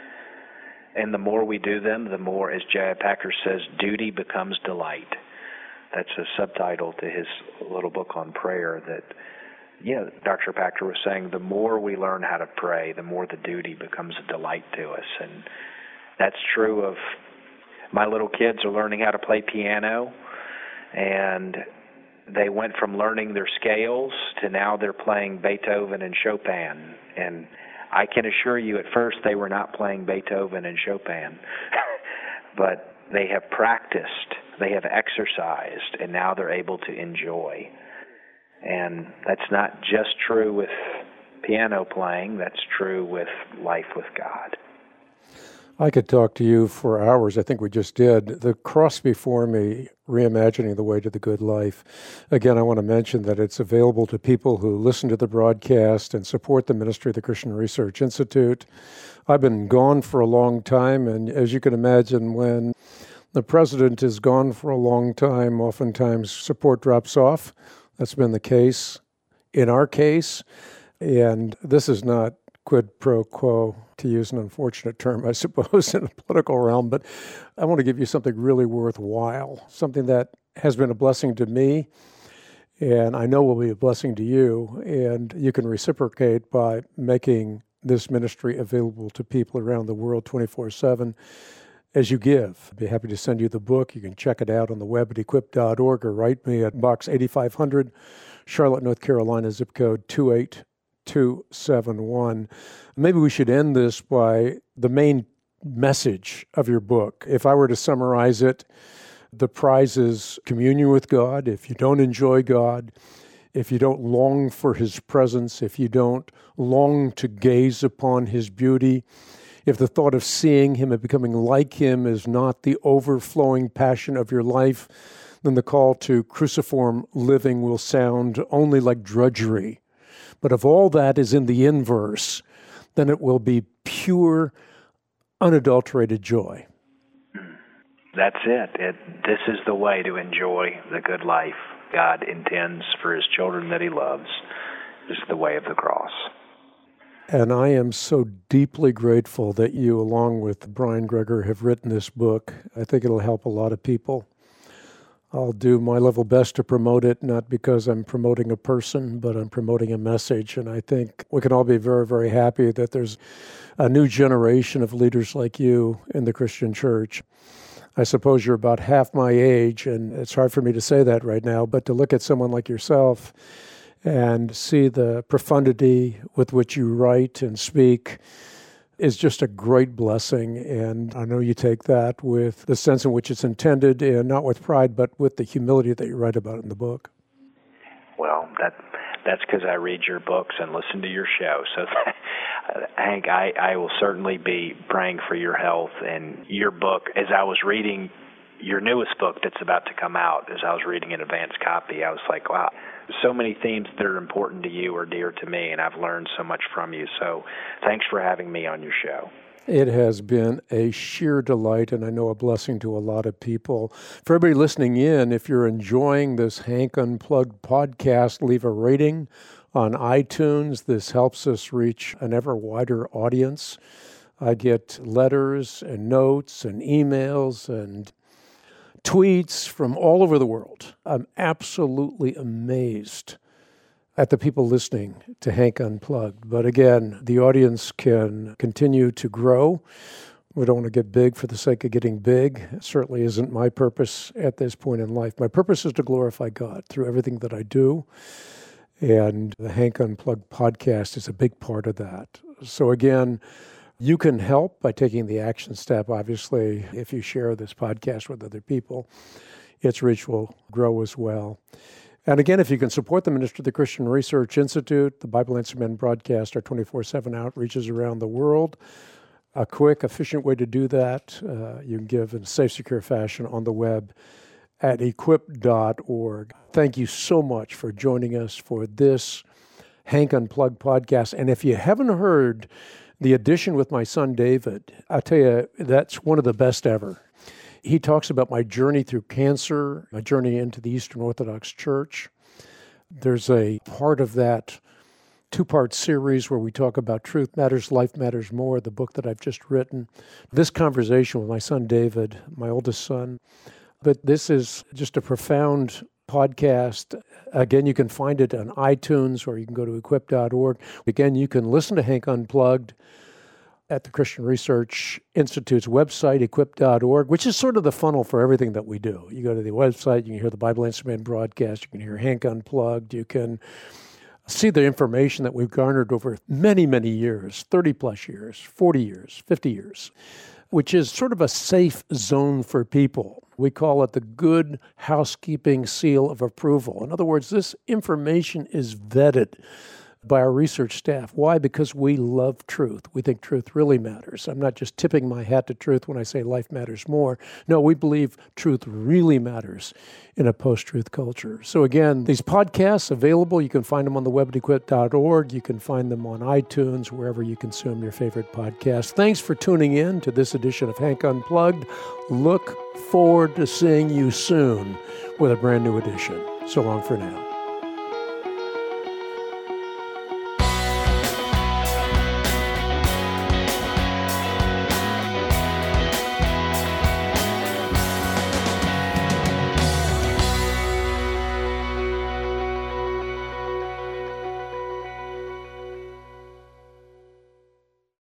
And the more we do them, the more, as J I Packer says, duty becomes delight. That's a subtitle to his little book on prayer that, you know, Doctor Packer was saying, the more we learn how to pray, the more the duty becomes a delight to us. And that's true of my little kids are learning how to play piano, and they went from learning their scales to now they're playing Beethoven and Chopin. And I can assure you, at first they were not playing Beethoven and Chopin, but they have practiced, they have exercised, and now they're able to enjoy. And that's not just true with piano playing, that's true with life with God. I could talk to you for hours. I think we just did. The Cross Before Me, Reimagining the Way to the Good Life. Again, I want to mention that it's available to people who listen to the broadcast and support the ministry of the Christian Research Institute. I've been gone for a long time, and as you can imagine, when the president is gone for a long time, oftentimes support drops off. That's been the case in our case, and this is not quid pro quo, to use an unfortunate term, I suppose, in the political realm, but I want to give you something really worthwhile, something that has been a blessing to me, and I know will be a blessing to you, and you can reciprocate by making this ministry available to people around the world twenty-four seven as you give. I'd be happy to send you the book. You can check it out on the web at equip dot org or write me at Box eighty-five hundred, Charlotte, North Carolina, zip code two eight two seven one. Maybe we should end this by the main message of your book. If I were to summarize it, the prize is communion with God. If you don't enjoy God, if you don't long for His presence, if you don't long to gaze upon His beauty, if the thought of seeing Him and becoming like Him is not the overflowing passion of your life, then the call to cruciform living will sound only like drudgery. But if all that is in the inverse, then it will be pure, unadulterated joy. That's it. it. This is the way to enjoy the good life God intends for his children that he loves. This is the way of the cross. And I am so deeply grateful that you, along with Brian Greger, have written this book. I think it'll help a lot of people. I'll do my level best to promote it, not because I'm promoting a person, but I'm promoting a message. And I think we can all be very, very happy that there's a new generation of leaders like you in the Christian church. I suppose you're about half my age, and it's hard for me to say that right now, but to look at someone like yourself and see the profundity with which you write and speak is just a great blessing. And I know you take that with the sense in which it's intended, and not with pride, but with the humility that you write about in the book. Well, that that's because I read your books and listen to your show. So, Hank, I, I will certainly be praying for your health. And your book, as I was reading your newest book that's about to come out, as I was reading an advanced copy, I was like, wow, so many themes that are important to you are dear to me, and I've learned so much from you. So thanks for having me on your show. It has been a sheer delight, and I know a blessing to a lot of people. For everybody listening in, if you're enjoying this Hank Unplugged podcast, leave a rating on iTunes. This helps us reach an ever wider audience. I get letters and notes and emails and tweets from all over the world. I'm absolutely amazed at the people listening to Hank Unplugged. But again, the audience can continue to grow. We don't want to get big for the sake of getting big. It certainly isn't my purpose at this point in life. My purpose is to glorify God through everything that I do. And the Hank Unplugged podcast is a big part of that. So again, you can help by taking the action step. Obviously, if you share this podcast with other people, its reach will grow as well. And again, if you can support the ministry of the Christian Research Institute, the Bible Answer Men broadcast, our twenty-four seven outreaches around the world, a quick, efficient way to do that, uh, you can give in a safe, secure fashion on the web at equip dot org. Thank you so much for joining us for this Hank Unplugged podcast. And if you haven't heard the edition with my son David, I tell you, that's one of the best ever. He talks about my journey through cancer, my journey into the Eastern Orthodox Church. There's a part of that two-part series where we talk about Truth Matters, Life Matters More, the book that I've just written. This conversation with my son David, my oldest son. But this is just a profound podcast. Again, you can find it on iTunes, or you can go to equip dot org. Again, you can listen to Hank Unplugged at the Christian Research Institute's website, equip dot org, which is sort of the funnel for everything that we do. You go to the website, you can hear the Bible Answer Man broadcast, you can hear Hank Unplugged, you can see the information that we've garnered over many, many years, thirty plus years, forty years, fifty years, which is sort of a safe zone for people. We call it the Good Housekeeping Seal of Approval. In other words, this information is vetted by our research staff. Why? Because we love truth. We think truth really matters. I'm not just tipping my hat to truth when I say life matters more. No, we believe truth really matters in a post-truth culture. So again, these podcasts available. You can find them on the web at equip dot org. You can find them on iTunes, wherever you consume your favorite podcasts. Thanks for tuning in to this edition of Hank Unplugged. Look forward to seeing you soon with a brand new edition. So long for now.